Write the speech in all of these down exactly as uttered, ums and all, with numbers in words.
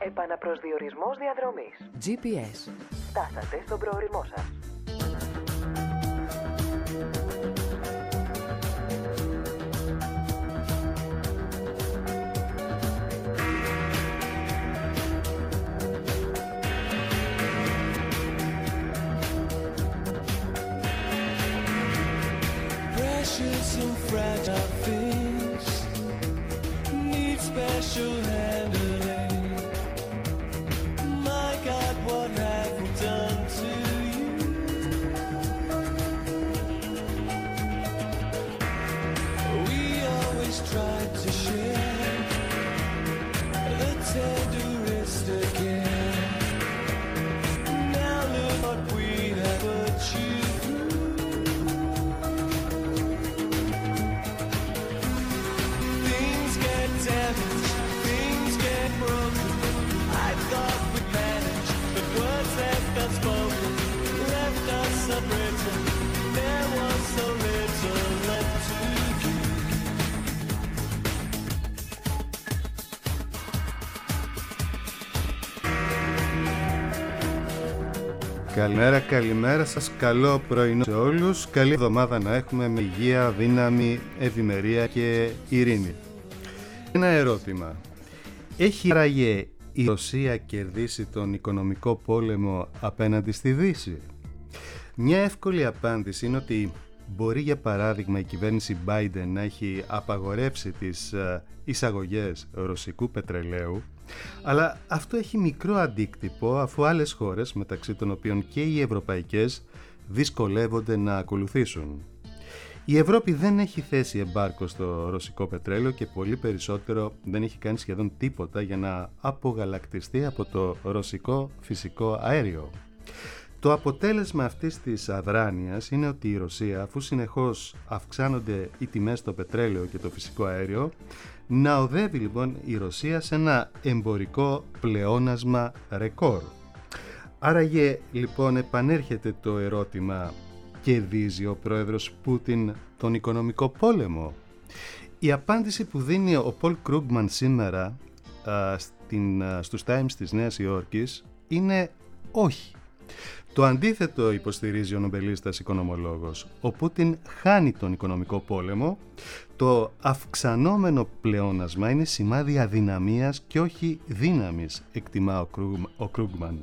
Επαναπροσδιορισμός διαδρομής. τζι πι ες. Φτάσατε στον προορισμό σας. Precious and fragile things need special handling. My God, what have we done to you? We always tried to share the tenderest again. Now look what we have achieved. Καλημέρα, καλημέρα σας, καλό πρωινό σε όλους. Καλή εβδομάδα να έχουμε με υγεία, δύναμη, ευημερία και ειρήνη. Ένα ερώτημα. Έχει άραγε η Ρωσία κερδίσει τον οικονομικό πόλεμο απέναντι στη Δύση? Μια εύκολη απάντηση είναι ότι μπορεί, για παράδειγμα, η κυβέρνηση Biden να έχει απαγορεύσει τις εισαγωγές ρωσικού πετρελαίου, αλλά αυτό έχει μικρό αντίκτυπο, αφού άλλες χώρες, μεταξύ των οποίων και οι ευρωπαϊκές, δυσκολεύονται να ακολουθήσουν. Η Ευρώπη δεν έχει θέσει εμπάρκο στο ρωσικό πετρέλαιο και πολύ περισσότερο δεν έχει κάνει σχεδόν τίποτα για να απογαλακτιστεί από το ρωσικό φυσικό αέριο. Το αποτέλεσμα αυτής της αδράνειας είναι ότι η Ρωσία, αφού συνεχώς αυξάνονται οι τιμές στο πετρέλαιο και το φυσικό αέριο, να οδεύει λοιπόν η Ρωσία σε ένα εμπορικό πλεόνασμα ρεκόρ. Άραγε λοιπόν επανέρχεται το ερώτημα, κερδίζει ο πρόεδρος Πούτιν τον οικονομικό πόλεμο? Η απάντηση που δίνει ο Πολ Κρούγκμαν σήμερα α, στην, α, στους Times της Νέας Υόρκης είναι όχι. Το αντίθετο υποστηρίζει ο νομπελίστας οικονομολόγος. Ο Πούτιν χάνει τον οικονομικό πόλεμο. Το αυξανόμενο πλεόνασμα είναι σημάδι αδυναμίας και όχι δύναμης, εκτιμά ο, Κρούγ, ο Κρούγκμαν.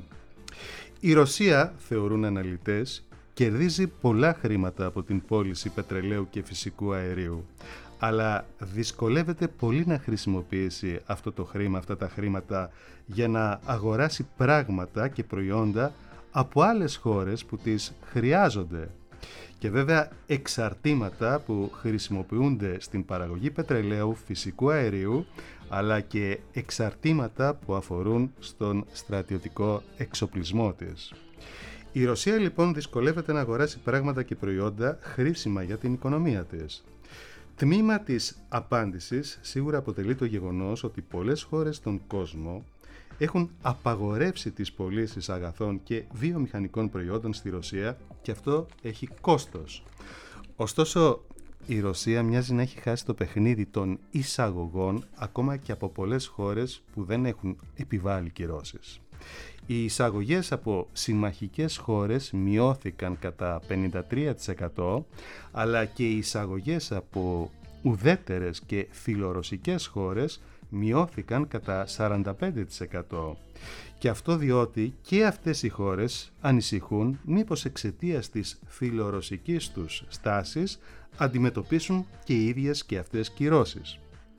Η Ρωσία, θεωρούν αναλυτές, κερδίζει πολλά χρήματα από την πώληση πετρελαίου και φυσικού αερίου, αλλά δυσκολεύεται πολύ να χρησιμοποιήσει αυτό το χρήμα, αυτά τα χρήματα για να αγοράσει πράγματα και προϊόντα από άλλες χώρες που τις χρειάζονται. Και βέβαια εξαρτήματα που χρησιμοποιούνται στην παραγωγή πετρελαίου, φυσικού αερίου, αλλά και εξαρτήματα που αφορούν στον στρατιωτικό εξοπλισμό της. Η Ρωσία λοιπόν δυσκολεύεται να αγοράσει πράγματα και προϊόντα χρήσιμα για την οικονομία της. Τμήμα της απάντησης σίγουρα αποτελεί το γεγονός ότι πολλές χώρες στον κόσμο έχουν απαγορεύσει τις πωλήσεις αγαθών και βιομηχανικών προϊόντων στη Ρωσία και αυτό έχει κόστος. Ωστόσο, η Ρωσία μοιάζει να έχει χάσει το παιχνίδι των εισαγωγών ακόμα και από πολλές χώρες που δεν έχουν επιβάλει κυρώσεις. Οι εισαγωγές από συμμαχικές χώρες μειώθηκαν κατά πενήντα τρία τοις εκατό, αλλά και οι εισαγωγές από ουδέτερες και φιλορωσικές χώρες μειώθηκαν κατά σαράντα πέντε τοις εκατό. Και αυτό διότι και αυτές οι χώρες ανησυχούν μήπως εξαιτίας της φιλορωσικής τους στάσης αντιμετωπίσουν και οι ίδιες και αυτές κυρώσεις.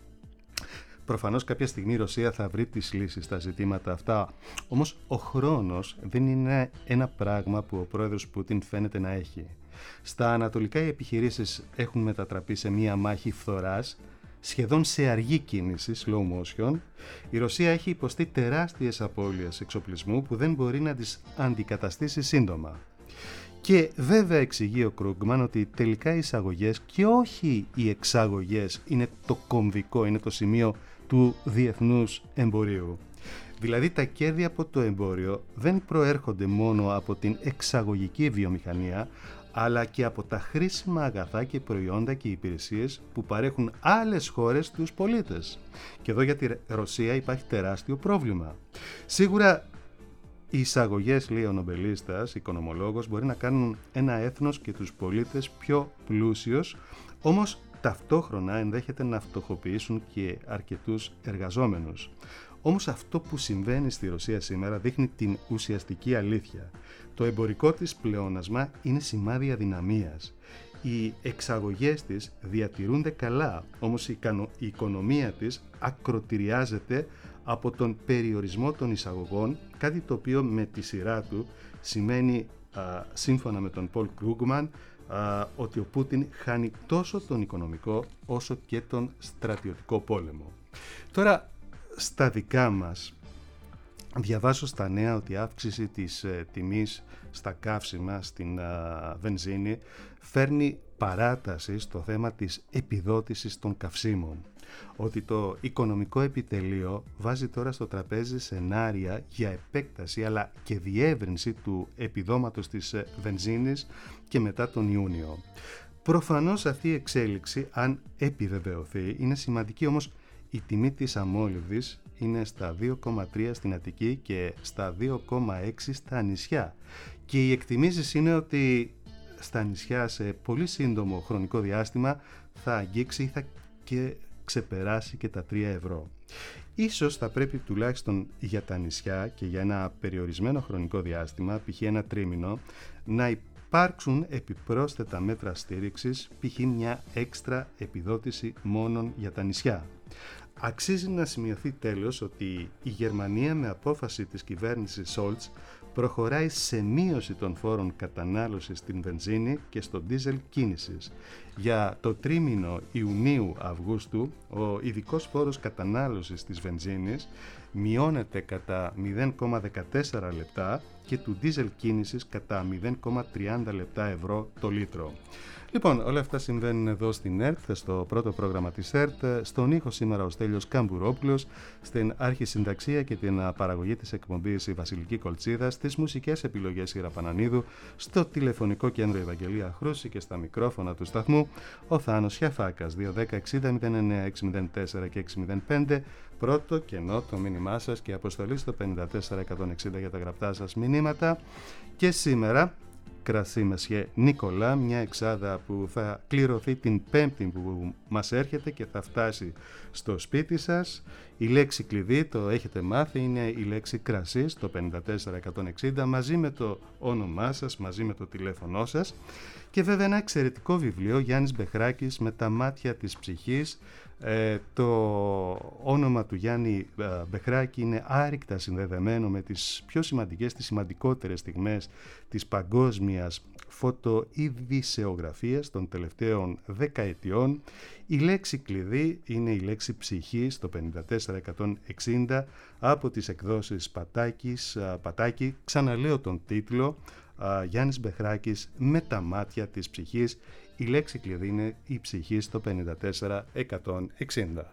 Προφανώς κάποια στιγμή η Ρωσία θα βρει τις λύσεις στα ζητήματα αυτά, όμως ο χρόνος δεν είναι ένα πράγμα που ο πρόεδρος Πούτιν φαίνεται να έχει. Στα ανατολικά οι επιχειρήσεις έχουν μετατραπεί σε μία μάχη φθοράς, σχεδόν σε αργή κίνηση, slow motion. Η Ρωσία έχει υποστεί τεράστιες απώλειες εξοπλισμού που δεν μπορεί να τις αντικαταστήσει σύντομα. Και βέβαια εξηγεί ο Κρούγκμαν ότι τελικά οι εισαγωγές και όχι οι εξαγωγές είναι το κομβικό, είναι το σημείο του διεθνούς εμπορίου. Δηλαδή τα κέρδη από το εμπόριο δεν προέρχονται μόνο από την εξαγωγική βιομηχανία, αλλά και από τα χρήσιμα αγαθά και προϊόντα και υπηρεσίες που παρέχουν άλλες χώρες στους πολίτες. Και εδώ για τη Ρωσία υπάρχει τεράστιο πρόβλημα. Σίγουρα οι εισαγωγές, λέει ο νομπελίστας, οικονομολόγος, μπορεί να κάνουν ένα έθνος και τους πολίτες πιο πλούσιους, όμως ταυτόχρονα ενδέχεται να φτωχοποιήσουν και αρκετούς εργαζόμενους. Όμως αυτό που συμβαίνει στη Ρωσία σήμερα δείχνει την ουσιαστική αλήθεια. Το εμπορικό της πλεόνασμα είναι σημάδι αδυναμίας. Οι εξαγωγές της διατηρούνται καλά, όμως η οικονομία της ακροτηριάζεται από τον περιορισμό των εισαγωγών, κάτι το οποίο με τη σειρά του σημαίνει, α, σύμφωνα με τον Πολ Κρούγκμαν, α, ότι ο Πούτιν χάνει τόσο τον οικονομικό όσο και τον στρατιωτικό πόλεμο. Τώρα, στα δικά μας, διαβάζω στα νέα ότι η αύξηση της ε, τιμής στα καύσιμα, στην α, βενζίνη, φέρνει παράταση στο θέμα της επιδότησης των καυσίμων. Ότι το οικονομικό επιτελείο βάζει τώρα στο τραπέζι σενάρια για επέκταση αλλά και διεύρυνση του επιδόματος της βενζίνης και μετά τον Ιούνιο. Προφανώς αυτή η εξέλιξη, αν επιβεβαιωθεί, είναι σημαντική, όμως η τιμή της αμόλυβδης είναι στα δύο κόμμα τρία στην Αττική και στα δύο κόμμα έξι στα νησιά. Και οι εκτιμήσεις είναι ότι στα νησιά σε πολύ σύντομο χρονικό διάστημα θα αγγίξει ή θα και ξεπεράσει και τα τρία ευρώ. Ίσως θα πρέπει τουλάχιστον για τα νησιά και για ένα περιορισμένο χρονικό διάστημα, π.χ. ένα τρίμηνο, να υπάρξουν επιπρόσθετα μέτρα στήριξης, π.χ. μια έξτρα επιδότηση μόνον για τα νησιά. Αξίζει να σημειωθεί τέλος ότι η Γερμανία με απόφαση της κυβέρνησης Σόλτς προχωράει σε μείωση των φόρων κατανάλωσης στην βενζίνη και στο ντίζελ κίνησης. Για το τρίμηνο Ιουνίου-Αυγούστου, ο ειδικός φόρος κατανάλωσης της βενζίνης μειώνεται κατά μηδέν κόμμα δεκατέσσερα λεπτά και του ντίζελ κίνησης κατά μηδέν κόμμα τριάντα λεπτά ευρώ το λίτρο. Λοιπόν, όλα αυτά συμβαίνουν εδώ στην ΕΡΤ, στο πρώτο πρόγραμμα της ΕΡΤ. Στον ήχο σήμερα ο Στέλιος Καμπουρόπουλος, στην αρχισυνταξία και την παραγωγή της εκπομπής η Βασιλική Κολτσίδα, στις μουσικές επιλογές η Ραπανανίδου, στο τηλεφωνικό κέντρο η Ευαγγελία Χρούση και στα μικρόφωνα του σταθμού ο Θάνος Χιαφάκας. δύο ένα μηδέν εξήντα μηδέν εννέα έξι μηδέν τέσσερα και έξι μηδέν πέντε, πρώτο κενό το μήνυμά σας και αποστολή στο πέντε τέσσερα εκατόν εξήντα για τα γραπτά σας μηνύματα. Και σήμερα κρασί Μεσιέ Νικολά, μια εξάδα που θα κληρωθεί την Πέμπτη που μας έρχεται και θα φτάσει στο σπίτι σας. Η λέξη κλειδί, το έχετε μάθει, είναι η λέξη κρασί στο πέντε τέσσερα εκατόν εξήντα μαζί με το όνομά σας, μαζί με το τηλέφωνό σας. Και βέβαια ένα εξαιρετικό βιβλίο, Γιάννης Μπεχράκης, με τα μάτια της ψυχής. Ε, το όνομα του Γιάννη ε, Μπεχράκη είναι άρρηκτα συνδεδεμένο με τις πιο σημαντικές, τις σημαντικότερες στιγμές της παγκόσμιας φωτοειδησεογραφίας των τελευταίων δεκαετιών. Η λέξη κλειδί είναι η λέξη ψυχή στο πέντε τέσσερα εκατόν εξήντα από τις εκδόσεις Πατάκης, Πατάκη. Ξαναλέω τον τίτλο, Γιάννης Μπεχράκης με τα μάτια της ψυχής. Η λέξη κλειδί είναι η ψυχή στο πέντε τέσσερα εκατόν εξήντα.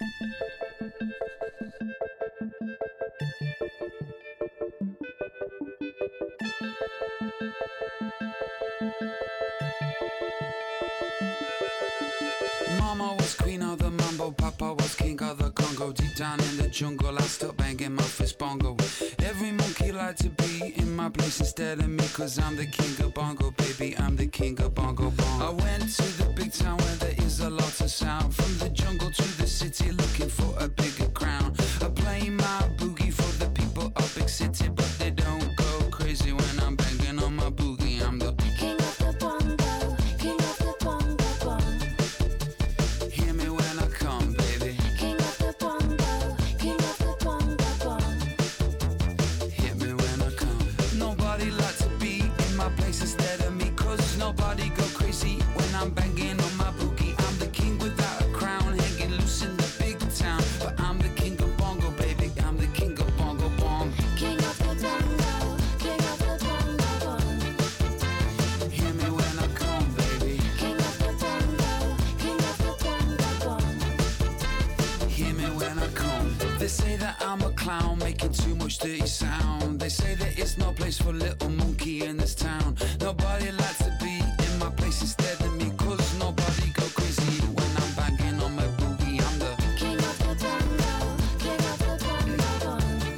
Mama was queen of the mambo, Papa was king of the Congo. Deep down in the jungle, I still banging my fist bongo. Every monkey like to be in my place instead of me, cause I'm the king of bongo, baby, I'm the king of bongo bongo. I went to the big town where there is a lot of sound. From the jungle to the city, looking for a bigger crown. I play my boogie for the people of big city, but they don't go crazy when I'm banging on my boogie. I'm the king of the bongo, king of the bongo bongo. Hear me when I come, baby. King of the bongo, king of the bongo bongo. Hear me when I come. Nobody like to be in my place instead of me, cause nobody go crazy when I'm banging on my boogie. I'm the king without a crown, hanging loose in the big town. But I'm the king of bongo, baby. I'm the king of bongo bongo. King of the bongo, king of the bongo bongo. Hear me when I come, baby. King of the bongo, king of the bongo bongo. Hear me when I come. They say that I'm a clown, making too much dirty sound. They say there is no place for little monkey in this town. Nobody likes to be place instead of me, cause nobody go crazy when I'm banging on my boogie. I'm the king of the bongo, king of the bongo bongo.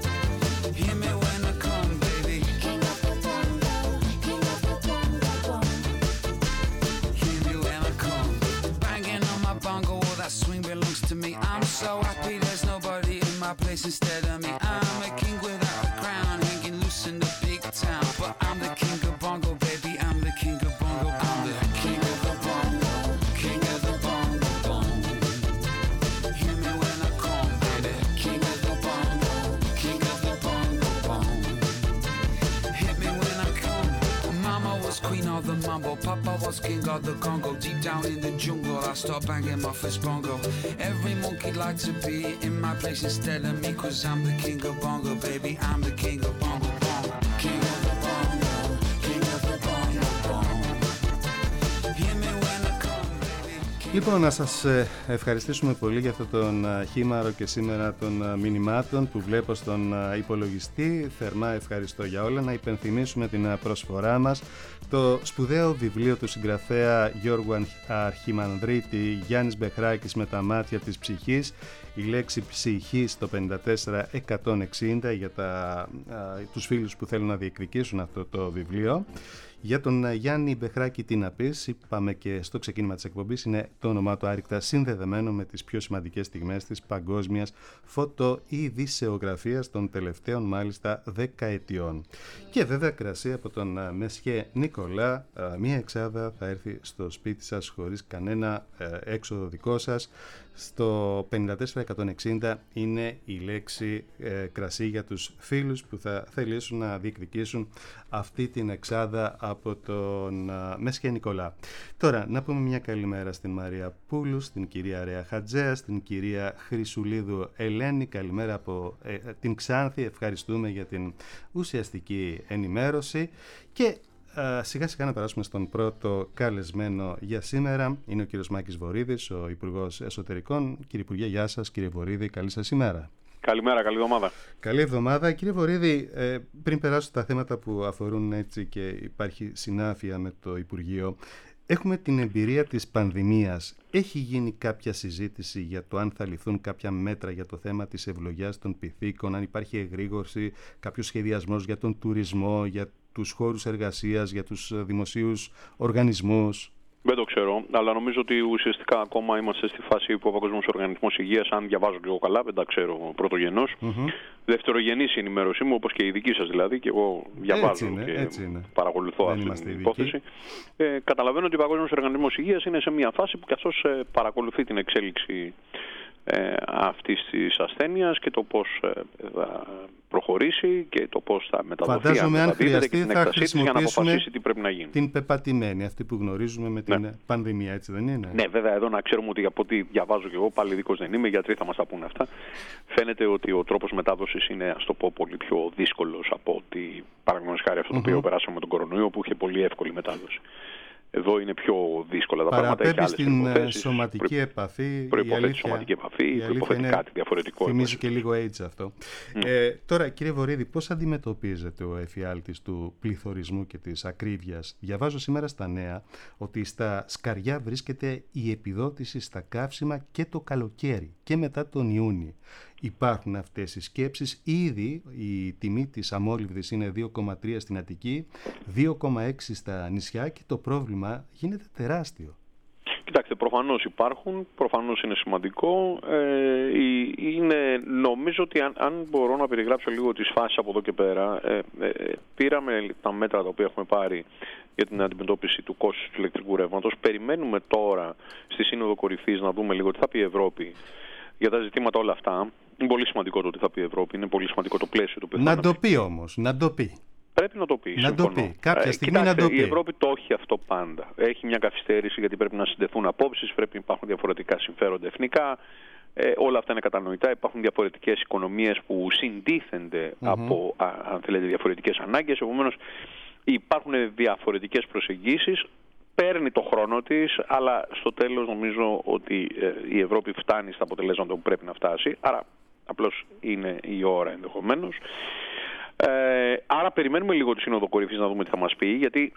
Hear me when I come, baby. King of the bongo, king of the bongo bongo. Hear me when I come, banging on my bongo, all that swing belongs to me. I'm so happy there's nobody in my place instead of me. I'm a king without a crown, hanging loose in the big town. But I'm the king of bongo, baby, I'm the king of bongo. I'm the king of the bongo, king of the bongo bongo. Hear me when I come, baby. King of the bongo, king of the bongo bongo. Hit me when I come. Mama was queen of the mambo, Papa was king of the Congo. Deep down in the jungle, I start banging my first bongo. Every monkey like to be in my place instead of me, cause I'm the king of bongo, baby, I'm the king of bongo bongo. King of the bongo, king of the bongo bongo. Hear me when I come, baby. Λοιπόν, να σας ευχαριστήσουμε πολύ για αυτόν τον χήμαρο και σήμερα των μηνυμάτων που βλέπω στον υπολογιστή. Θερμά ευχαριστώ για όλα. Να υπενθυμίσουμε την προσφορά μας, το σπουδαίο βιβλίο του συγγραφέα Γιώργου Αρχιμανδρίτη, Γιάννης Μπεχράκης, με τα μάτια της ψυχής. Η λέξη ψυχή στο πενήντα τέσσερα εκατόν εξήντα για τα, α, τους φίλους που θέλουν να διεκδικήσουν αυτό το βιβλίο. Για τον Γιάννη Μπεχράκη τι να πεις, είπαμε και στο ξεκίνημα της εκπομπής, είναι το όνομά του άρρηκτα συνδεδεμένο με τις πιο σημαντικές στιγμές της παγκόσμιας φωτοειδησεογραφίας των τελευταίων μάλιστα δεκαετιών. Και βέβαια κρασί από τον Μεσχέ Νικολά, μία εξάδα θα έρθει στο σπίτι σας χωρίς κανένα έξοδο δικό σας. Στο πενήντα τέσσερα εκατόν εξήντα είναι η λέξη ε, κρασί για τους φίλους που θα θελήσουν να διεκδικήσουν αυτή την εξάδα από τον α, Μεσχέ Νικολά. Τώρα να πούμε μια καλημέρα στην Μαρία Πούλου, στην κυρία Ρέα Χατζέα, στην κυρία Χρυσουλίδου Ελένη. Καλημέρα από ε, την Ξάνθη, ευχαριστούμε για την ουσιαστική ενημέρωση. Και Uh, σιγά σιγά να περάσουμε στον πρώτο καλεσμένο για σήμερα. Είναι ο κύριος Μάκης Βορίδης, ο Υπουργός Εσωτερικών. Κύριε Υπουργέ, γεια σας. Κύριε Βορίδη, καλή σας ημέρα. Καλημέρα, καλή εβδομάδα. Καλή εβδομάδα. Κύριε Βορίδη, ε, πριν περάσω στα θέματα που αφορούν έτσι και υπάρχει συνάφεια με το Υπουργείο, έχουμε την εμπειρία της πανδημίας. Έχει γίνει κάποια συζήτηση για το αν θα ληφθούν κάποια μέτρα για το θέμα της ευλογιάς των πυθίκων, αν υπάρχει εγρήγορση, κάποιος σχεδιασμός για τον τουρισμό, για τους χώρους εργασίας, για τους δημοσίους οργανισμούς? Δεν το ξέρω, αλλά νομίζω ότι ουσιαστικά ακόμα είμαστε στη φάση που ο Παγκόσμιος Οργανισμός Υγείας, αν διαβάζω και εγώ καλά, δεν τα ξέρω πρωτογενώς. Mm-hmm. Δευτερογενής η ενημέρωσή μου, όπως και η δική σας δηλαδή, και εγώ διαβάζω είναι, και παρακολουθώ δεν αυτή την υπόθεση. Ε, καταλαβαίνω ότι ο Παγκόσμιος Οργανισμός Υγείας είναι σε μια φάση που και αυτός ε, παρακολουθεί την εξέλιξη ε, αυτής της ασθένειας και το πώς ε, θα προχωρήσει και το πώς θα μεταδοθεί. Φαντάζομαι αν χρειαστεί θα χρησιμοποιήσουμε για να αποφασίσει τι πρέπει να γίνει. Την πεπατημένη, αυτή που γνωρίζουμε με την ναι. πανδημία, έτσι δεν είναι? Ναι, βέβαια εδώ να ξέρουμε ότι από ό,τι διαβάζω και εγώ, πάλι ειδικός δεν είμαι, οι γιατροί θα μας τα πούνε αυτά. Φαίνεται ότι ο τρόπος μετάδοσης είναι, ας το πω, πολύ πιο δύσκολος από ότι παραδείγματος χάρη αυτό το οποίο mm-hmm. περάσαμε με τον κορονοϊό, που είχε πολύ εύκολη μετάδοση. Εδώ είναι πιο δύσκολα τα πράγματα. Παραπέμπει στην σωματική επαφή. Προϋποθέτει σωματική επαφή, προϋποθέτει κάτι διαφορετικό. Θυμίζει και λίγο AIDS αυτό. Mm. Ε, τώρα, κύριε Βορίδη, πώς αντιμετωπίζετε ο εφιάλτης του πληθωρισμού και της ακρίβειας? Διαβάζω σήμερα στα νέα ότι στα σκαριά βρίσκεται η επιδότηση στα καύσιμα και το καλοκαίρι και μετά τον Ιούνιο. Υπάρχουν αυτές οι σκέψεις. Ήδη η τιμή της αμόλυβδης είναι δύο κόμμα τρία στην Αττική, δύο κόμμα έξι στα νησιά και το πρόβλημα γίνεται τεράστιο. Κοιτάξτε, προφανώς υπάρχουν, προφανώς είναι σημαντικό. Ε, είναι, νομίζω ότι αν, αν μπορώ να περιγράψω λίγο τις φάσεις από εδώ και πέρα, ε, ε, πήραμε τα μέτρα τα οποία έχουμε πάρει για την αντιμετώπιση του κόστους του ηλεκτρικού ρεύματος. Περιμένουμε τώρα στη Σύνοδο Κορυφής να δούμε λίγο τι θα πει η Ευρώπη για τα ζητήματα όλα αυτά. Είναι πολύ σημαντικό το τι θα πει η Ευρώπη, είναι πολύ σημαντικό το πλαίσιο του που να το πει όμως, να το πει. Πρέπει να το πει. Να το πει. Κάποια στιγμή ε, κοιτάξτε, να το πει. Η Ευρώπη το έχει αυτό πάντα. Έχει μια καθυστέρηση γιατί πρέπει να συνδεθούν απόψεις, πρέπει να υπάρχουν διαφορετικά συμφέροντα εθνικά. Ε, όλα αυτά είναι κατανοητά. Υπάρχουν διαφορετικές οικονομίες που συντίθενται mm-hmm. από, α, αν θέλετε, διαφορετικές ανάγκες. Επομένως, υπάρχουν διαφορετικές προσεγγίσεις. Παίρνει το χρόνο της, αλλά στο τέλος νομίζω ότι ε, η Ευρώπη φτάνει στα αποτελέσματα που πρέπει να φτάσει. Άρα, απλώς είναι η ώρα ενδεχομένως. Ε, άρα περιμένουμε λίγο τη Σύνοδο Κορυφής να δούμε τι θα μας πει, γιατί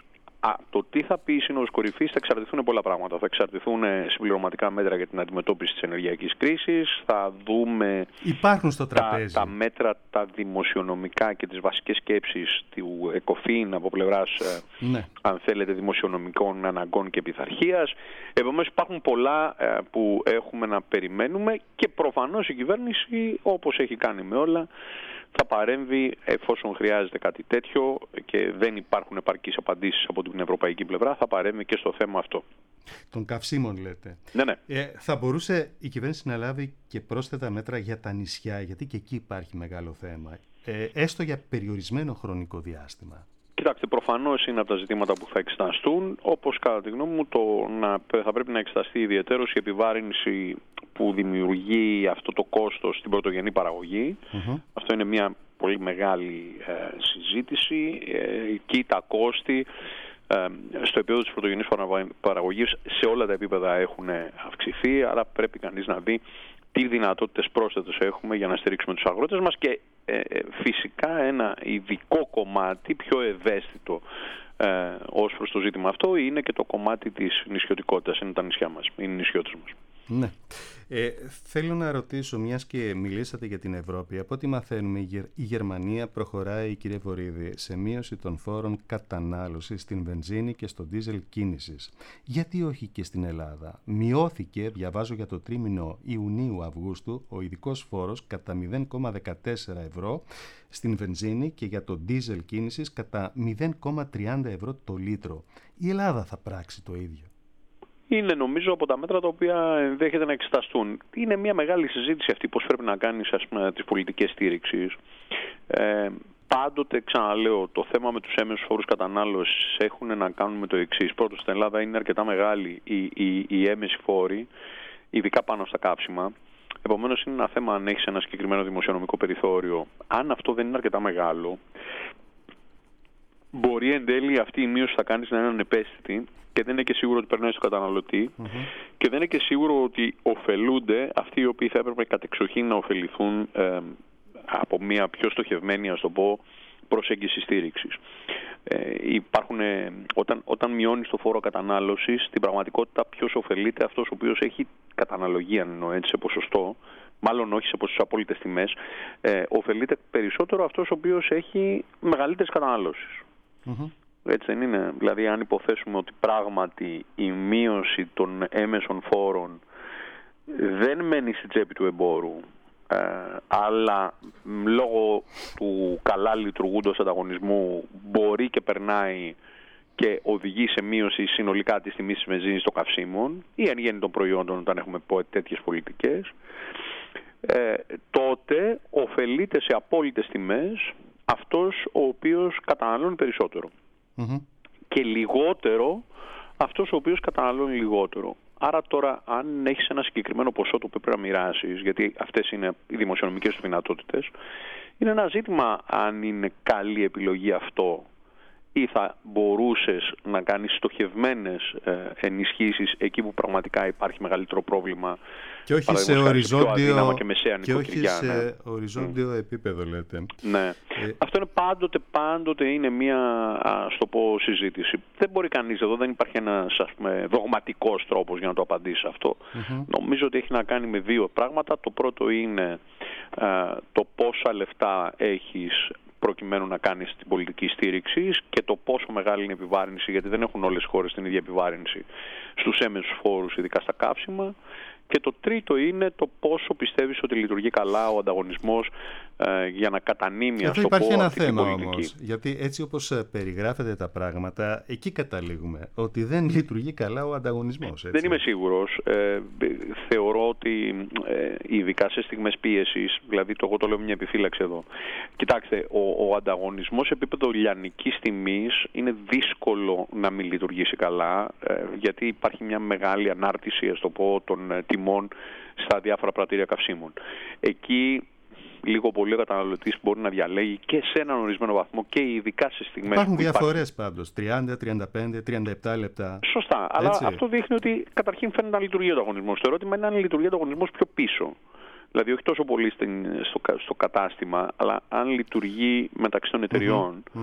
α, το τι θα πει η Σύνοδος Κορυφής θα εξαρτηθούν πολλά πράγματα. Θα εξαρτηθούν συμπληρωματικά μέτρα για την αντιμετώπιση της ενεργειακής κρίσης, θα δούμε Υπάρχουν στο τραπέζι. Τα, τα μέτρα, τα δημοσιονομικά και τις βασικές σκέψεις του ΕΚΟΦΗΝ από πλευράς, ναι. αν θέλετε, δημοσιονομικών αναγκών και πειθαρχίας. Επομένως υπάρχουν πολλά ε, που έχουμε να περιμένουμε και προφανώς η κυβέρνηση, όπως έχει κάνει με όλα, θα παρέμβει εφόσον χρειάζεται κάτι τέτοιο και δεν υπάρχουν επαρκείς απαντήσεις από την ευρωπαϊκή πλευρά, θα παρέμβει και στο θέμα αυτό. Των καυσίμων λέτε. Ναι, ναι. Ε, θα μπορούσε η κυβέρνηση να λάβει και πρόσθετα μέτρα για τα νησιά, γιατί και εκεί υπάρχει μεγάλο θέμα, ε, έστω για περιορισμένο χρονικό διάστημα. Κοιτάξτε, προφανώς είναι από τα ζητήματα που θα εξεταστούν, όπως κατά τη γνώμη μου το να, θα πρέπει να εξεταστεί ιδιαιτέρως η επιβάρυνση που δημιουργεί αυτό το κόστος στην πρωτογενή παραγωγή. Mm-hmm. Αυτό είναι μια πολύ μεγάλη ε, συζήτηση. Ε, εκεί τα κόστη ε, στο επίπεδο της πρωτογενής παραγωγής σε όλα τα επίπεδα έχουν αυξηθεί, άρα πρέπει κανείς να δει τι δυνατότητες πρόσθετες έχουμε για να στηρίξουμε τους αγρότες μας και ε, φυσικά ένα ειδικό κομμάτι, πιο ευαίσθητο ε, ως προς το ζήτημα αυτό, είναι και το κομμάτι της νησιωτικότητας, είναι τα νησιά μας, είναι οι νησιώτες μας. Ναι. Ε, θέλω να ρωτήσω, μιας και μιλήσατε για την Ευρώπη, από ό,τι μαθαίνουμε η, Γερ, η Γερμανία προχωράει, κύριε Βορίδη, σε μείωση των φόρων κατανάλωσης στην βενζίνη και στο ντίζελ κίνησης. Γιατί όχι και στην Ελλάδα? Μειώθηκε, διαβάζω για το τρίμηνο Ιουνίου-Αυγούστου, ο ειδικός φόρος κατά μηδέν κόμμα δεκατέσσερα ευρώ στην βενζίνη και για το ντίζελ κίνησης κατά μηδέν κόμμα τριάντα ευρώ το λίτρο. Η Ελλάδα θα πράξει το ίδιο? Είναι νομίζω από τα μέτρα τα οποία ενδέχεται να εξεταστούν. Είναι μια μεγάλη συζήτηση αυτή πώς πρέπει να κάνεις, ας πούμε, τις πολιτικές στήριξης. Ε, πάντοτε, ξαναλέω, το θέμα με τους έμεσους φόρους κατανάλωσης έχουν να κάνουν με το εξής. Πρώτον, στην Ελλάδα είναι αρκετά μεγάλη η, η, η έμεση φόρη, ειδικά πάνω στα καύσιμα. Επομένως είναι ένα θέμα αν έχεις ένα συγκεκριμένο δημοσιονομικό περιθώριο. Αν αυτό δεν είναι αρκετά μεγάλο, μπορεί εν τέλει αυτή η μείωση θα κάνεις να είναι ανεπαίσθητη και δεν είναι και σίγουρο ότι περνάει στο καταναλωτή mm-hmm. και δεν είναι και σίγουρο ότι ωφελούνται αυτοί οι οποίοι θα έπρεπε κατεξοχήν να ωφεληθούν ε, από μια πιο στοχευμένη, ας το πω, προσέγγιση στήριξης. Ε, υπάρχουν, ε, όταν, όταν μειώνεις το φόρο κατανάλωσης, στην πραγματικότητα ποιος ωφελείται? Αυτός ο οποίος έχει καταναλογία, εννοώ έτσι, σε ποσοστό, μάλλον όχι σε απόλυτες τιμές, ε, ωφελείται περισσότερο αυτός ο οποίος έχει μεγαλύτερες καταναλώσεις. Mm-hmm. Έτσι δεν είναι? Δηλαδή αν υποθέσουμε ότι πράγματι η μείωση των έμεσων φόρων δεν μένει στη τσέπη του εμπόρου, ε, αλλά λόγω του καλά λειτουργούντος ανταγωνισμού μπορεί και περνάει και οδηγεί σε μείωση συνολικά της τιμής της βενζίνης των καυσίμων ή εν γέννη των προϊόντων όταν έχουμε τέτοιες πολιτικές, ε, τότε ωφελείται σε απόλυτες τιμές αυτός ο οποίος καταναλώνει περισσότερο. Mm-hmm. Και λιγότερο αυτός ο οποίος καταναλώνει λιγότερο. Άρα τώρα αν έχεις ένα συγκεκριμένο ποσό το οποίο πρέπει να μοιράσεις, γιατί αυτές είναι οι δημοσιονομικές του δυνατότητες, είναι ένα ζήτημα αν είναι καλή επιλογή αυτό ή θα μπορούσες να κάνεις στοχευμένες ε, ενισχύσεις εκεί που πραγματικά υπάρχει μεγαλύτερο πρόβλημα. Και όχι σε οριζόντιο, και μεσαία και όχι σε ναι. οριζόντιο mm. επίπεδο, λέτε. Ναι. Ε... Αυτό είναι πάντοτε, πάντοτε είναι μια, ας το πω, συζήτηση. Δεν μπορεί κανείς εδώ, δεν υπάρχει ένας, ας πούμε, δογματικός τρόπος για να το απαντήσει αυτό. Mm-hmm. Νομίζω ότι έχει να κάνει με δύο πράγματα. Το πρώτο είναι α, το πόσα λεφτά έχεις προκειμένου να κάνεις την πολιτική στήριξη και το πόσο μεγάλη είναι η επιβάρυνση, γιατί δεν έχουν όλες οι χώρες την ίδια επιβάρυνση στους έμεσους φόρους, ειδικά στα καύσιμα. Και το τρίτο είναι το πόσο πιστεύεις ότι λειτουργεί καλά ο ανταγωνισμός ε, για να κατανείμει, ας το πω, υπάρχει ένα αυτή θέμα την πολιτική. Όμως, γιατί έτσι όπως περιγράφετε τα πράγματα, εκεί καταλήγουμε, ότι δεν λειτουργεί καλά ο ανταγωνισμός. Έτσι. Δεν είμαι σίγουρος. Ε, θεωρώ ότι ε, ειδικά σε στιγμές πίεσης, δηλαδή το εγώ το λέω μια επιφύλαξη εδώ. Κοιτάξτε, ο, ο ανταγωνισμός σε επίπεδο λιανικής τιμής είναι δύσκολο να μην λειτουργήσει καλά, ε, γιατί υπάρχει μια μεγάλη ανάρτηση, ας το πω, των ε, τιμών στα διάφορα πρατήρια καυσίμων. Εκεί λίγο πολύ ο καταναλωτής μπορεί να διαλέγει και σε έναν ορισμένο βαθμό και ειδικά σε στιγμές. Υπάρχουν διαφορές υπάρχει... πάντως, τριάντα, τριάντα πέντε, τριάντα επτά λεπτά. Σωστά, αλλά έτσι. Αυτό δείχνει ότι καταρχήν φαίνεται να λειτουργεί ο ανταγωνισμός. Το ερώτημα είναι αν λειτουργεί ο ανταγωνισμός πιο πίσω. Δηλαδή όχι τόσο πολύ στην, στο, στο κατάστημα, αλλά αν λειτουργεί μεταξύ των εταιριών. Mm-hmm.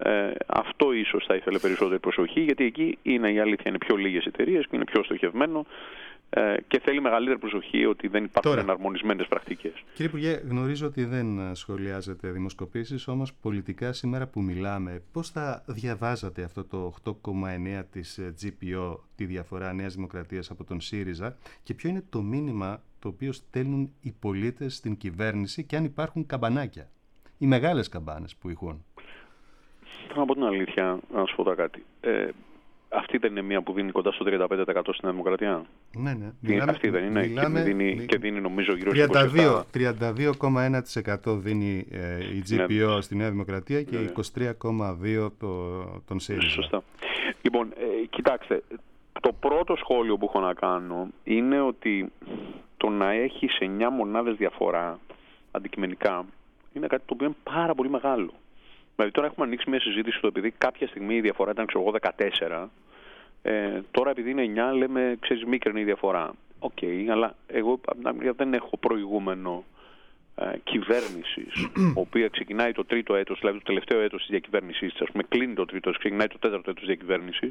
Ε, αυτό ίσως θα ήθελε περισσότερη προσοχή, γιατί εκεί είναι, η αλήθεια είναι πιο λίγες εταιρείες και είναι πιο στοχευμένο ε, και θέλει μεγαλύτερη προσοχή ότι δεν υπάρχουν Τώρα, εναρμονισμένες πρακτικές. Κύριε Υπουργέ, γνωρίζω ότι δεν σχολιάζετε δημοσκοπήσεις, όμως πολιτικά σήμερα που μιλάμε, πώς θα διαβάζατε αυτό το οκτώ κόμμα εννέα της τζι πι ο, τη διαφορά Νέας Δημοκρατίας από τον ΣΥΡΙΖΑ, και ποιο είναι το μήνυμα το οποίο στέλνουν οι πολίτες στην κυβέρνηση και αν υπάρχουν καμπανάκια, οι μεγάλες καμπάνες που ηχούν? Θα να πω την αλήθεια, να σου πω τώρα κάτι. Ε, αυτή δεν είναι μία που δίνει κοντά στο τριάντα πέντε τοις εκατό στην Δημοκρατία? Ναι, ναι. Μιλάμε, αυτή δεν είναι? Μιλάμε, και, δίνει, μι... και δίνει νομίζω γύρω στο τριάντα δύο κόμμα ένα τοις εκατό δίνει ε, η τζι πι ο ναι. στη Νέα Δημοκρατία και ναι. είκοσι τρία κόμμα δύο τοις εκατό το, τον ΣΥΡΙΖΑ. Σωστά. Λοιπόν, ε, κοιτάξτε, το πρώτο σχόλιο που έχω να κάνω είναι ότι το να έχει εννιά μονάδες διαφορά αντικειμενικά είναι κάτι το οποίο είναι πάρα πολύ μεγάλο. Δηλαδή τώρα έχουμε ανοίξει μια συζήτηση το επειδή κάποια στιγμή η διαφορά ήταν ξέρω εγώ δεκατέσσερα, ε, τώρα επειδή είναι εννιά λέμε ξέρεις μίκρινη η διαφορά. Οκ, okay, αλλά εγώ δεν έχω προηγούμενο ε, κυβέρνησης, η οποία ξεκινάει το τρίτο έτος, δηλαδή το τελευταίο έτος της διακυβέρνησής της, ας πούμε κλείνει το τρίτο έτος, ξεκινάει το τέταρτο έτος της διακυβέρνησης,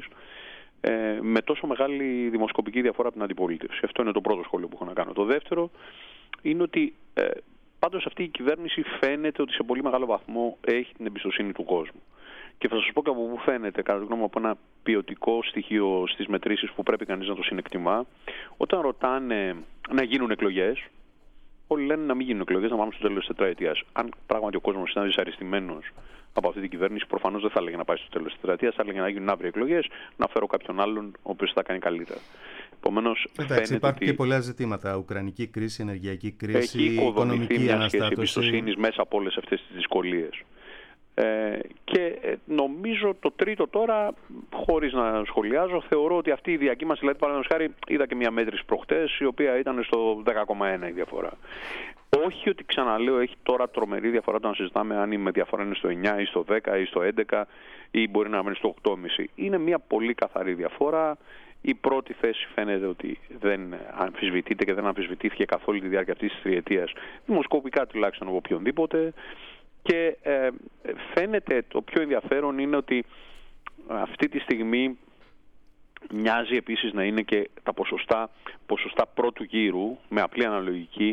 ε, με τόσο μεγάλη δημοσκοπική διαφορά από την αντιπολίτευση. Αυτό είναι το πρώτο σχόλιο που έχω να κάνω. Το δεύτερο είναι ότι ε, πάντως αυτή η κυβέρνηση φαίνεται ότι σε πολύ μεγάλο βαθμό έχει την εμπιστοσύνη του κόσμου. Και θα σας πω και από πού φαίνεται, κατά τη γνώμη μου, από ένα ποιοτικό στοιχείο στις μετρήσεις που πρέπει κανείς να το συνεκτιμά. Όταν ρωτάνε να γίνουν εκλογές, όλοι λένε να μην γίνουν εκλογές, να πάμε στο τέλος της τετραετίας. Αν πράγματι ο κόσμος ήταν δυσαρεστημένος από αυτή την κυβέρνηση, προφανώς δεν θα έλεγε να πάει στο τέλος της τετραετίας, θα έλεγε να γίνουν αύριο εκλογές, να φέρω κάποιον άλλον ο οποίος θα κάνει καλύτερα. Επομένως, εντάξει, υπάρχουν ότι και πολλά ζητήματα. Ουκρανική κρίση, ενεργειακή κρίση, οικονομική αναστάτωση. Εμπιστοσύνης μέσα από όλες αυτές τις δυσκολίες. Ε, και νομίζω το τρίτο τώρα, χωρίς να σχολιάζω, θεωρώ ότι αυτή η διακύμαση, δηλαδή παραδείγματος χάρη, είδα και μια μέτρηση προχτές, η οποία ήταν στο δέκα κόμμα ένα η διαφορά. Όχι ότι, ξαναλέω, έχει τώρα τρομερή διαφορά όταν συζητάμε αν η διαφορά είναι στο εννιά ή στο δέκα ή στο έντεκα ή μπορεί να μένει στο οκτώ κόμμα πέντε. Είναι μια πολύ καθαρή διαφορά. Η πρώτη θέση φαίνεται ότι δεν αμφισβητείται και δεν αμφισβητήθηκε καθ' όλη τη διάρκεια αυτής της τριετίας, δημοσκοπικά τουλάχιστον από οποιονδήποτε. Και ε, φαίνεται το πιο ενδιαφέρον είναι ότι αυτή τη στιγμή μοιάζει επίσης να είναι και τα ποσοστά, ποσοστά πρώτου γύρου, με απλή αναλογική,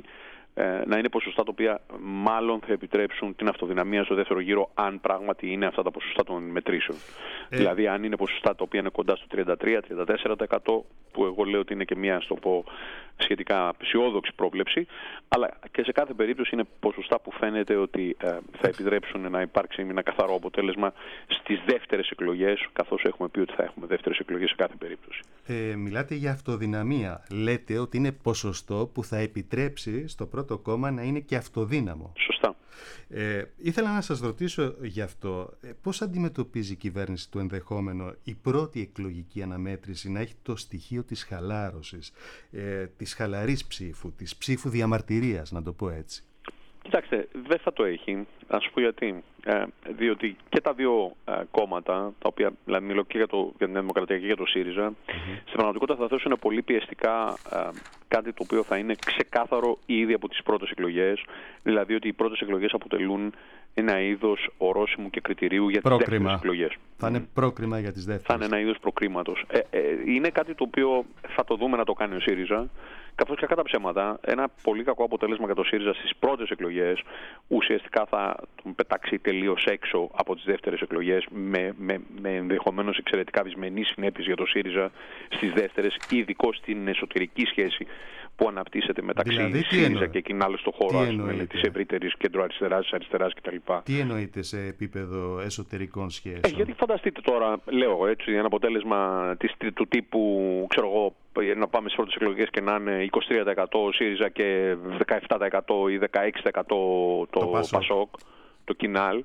να είναι ποσοστά τα οποία μάλλον θα επιτρέψουν την αυτοδυναμία στο δεύτερο γύρο, αν πράγματι είναι αυτά τα ποσοστά των μετρήσεων. Ε. Δηλαδή αν είναι ποσοστά τα οποία είναι κοντά στο τριάντα τρία με τριάντα τέσσερα τοις εκατό, που εγώ λέω ότι είναι και μια, στο πω, σχετικά αισιόδοξη πρόβλεψη, αλλά και σε κάθε περίπτωση είναι ποσοστά που φαίνεται ότι ε, θα επιτρέψουν να υπάρξει ένα καθαρό αποτέλεσμα στις δεύτερες εκλογές, καθώς έχουμε πει ότι θα έχουμε δεύτερες εκλογές σε κάθε περίπτωση. Ε, μιλάτε για αυτοδυναμία. Λέτε ότι είναι ποσοστό που θα επιτρέψει στο πρώτο κόμμα να είναι και αυτοδύναμο. Σωστά. Ε, ήθελα να σας ρωτήσω γι' αυτό. Ε, πώς αντιμετωπίζει η κυβέρνηση το ενδεχόμενο η πρώτη εκλογική αναμέτρηση να έχει το στοιχείο της χαλάρωσης, ε, της χαλαρής ψήφου, της ψήφου διαμαρτυρίας, να το πω έτσι? Κοιτάξτε, δεν θα το έχει. Να σου πω γιατί. Ε, διότι και τα δύο ε, κόμματα, τα οποία δηλαδή μιλώ και για, το, για την Δημοκρατία και για το ΣΥΡΙΖΑ, mm-hmm. στην πραγματικότητα θα θέσουν πολύ πιεστικά ε, κάτι το οποίο θα είναι ξεκάθαρο ήδη από τις πρώτες εκλογές. Δηλαδή ότι οι πρώτες εκλογές αποτελούν ένα είδος ορόσημου και κριτηρίου για τις πρόκριμα. δεύτερες εκλογές. Θα είναι πρόκριμα για τις δεύτερες. Θα είναι ένα είδος προκρίματος. Ε, ε, είναι κάτι το οποίο θα το δούμε να το κάνει ο ΣΥΡΙΖΑ. Καθώς και κατά ψέματα, ένα πολύ κακό αποτέλεσμα για το ΣΥΡΙΖΑ στις πρώτες εκλογές ουσιαστικά θα τον πετάξει τελείως έξω από τις δεύτερες εκλογές, με, με, με ενδεχομένως εξαιρετικά δυσμενείς συνέπειες για το ΣΥΡΙΖΑ στις δεύτερες, ειδικώς στην εσωτερική σχέση που αναπτύσσεται μεταξύ δηλαδή, ΣΥΡΙΖΑ και εκείνων άλλων στον χώρο της ευρύτερης κεντροαριστεράς, αριστεράς κτλ. Τι εννοείται σε επίπεδο εσωτερικών σχέσεων? Ε, γιατί φανταστείτε τώρα, λέω έτσι, ένα αποτέλεσμα της, του τύπου, ξέρω εγώ, να πάμε στις πρώτες εκλογές και να είναι είκοσι τρία τοις εκατό ΣΥΡΙΖΑ και δεκαεπτά τοις εκατό ή δεκαέξι τοις εκατό το, το ΠΑΣΟΚ, το Κινάλ.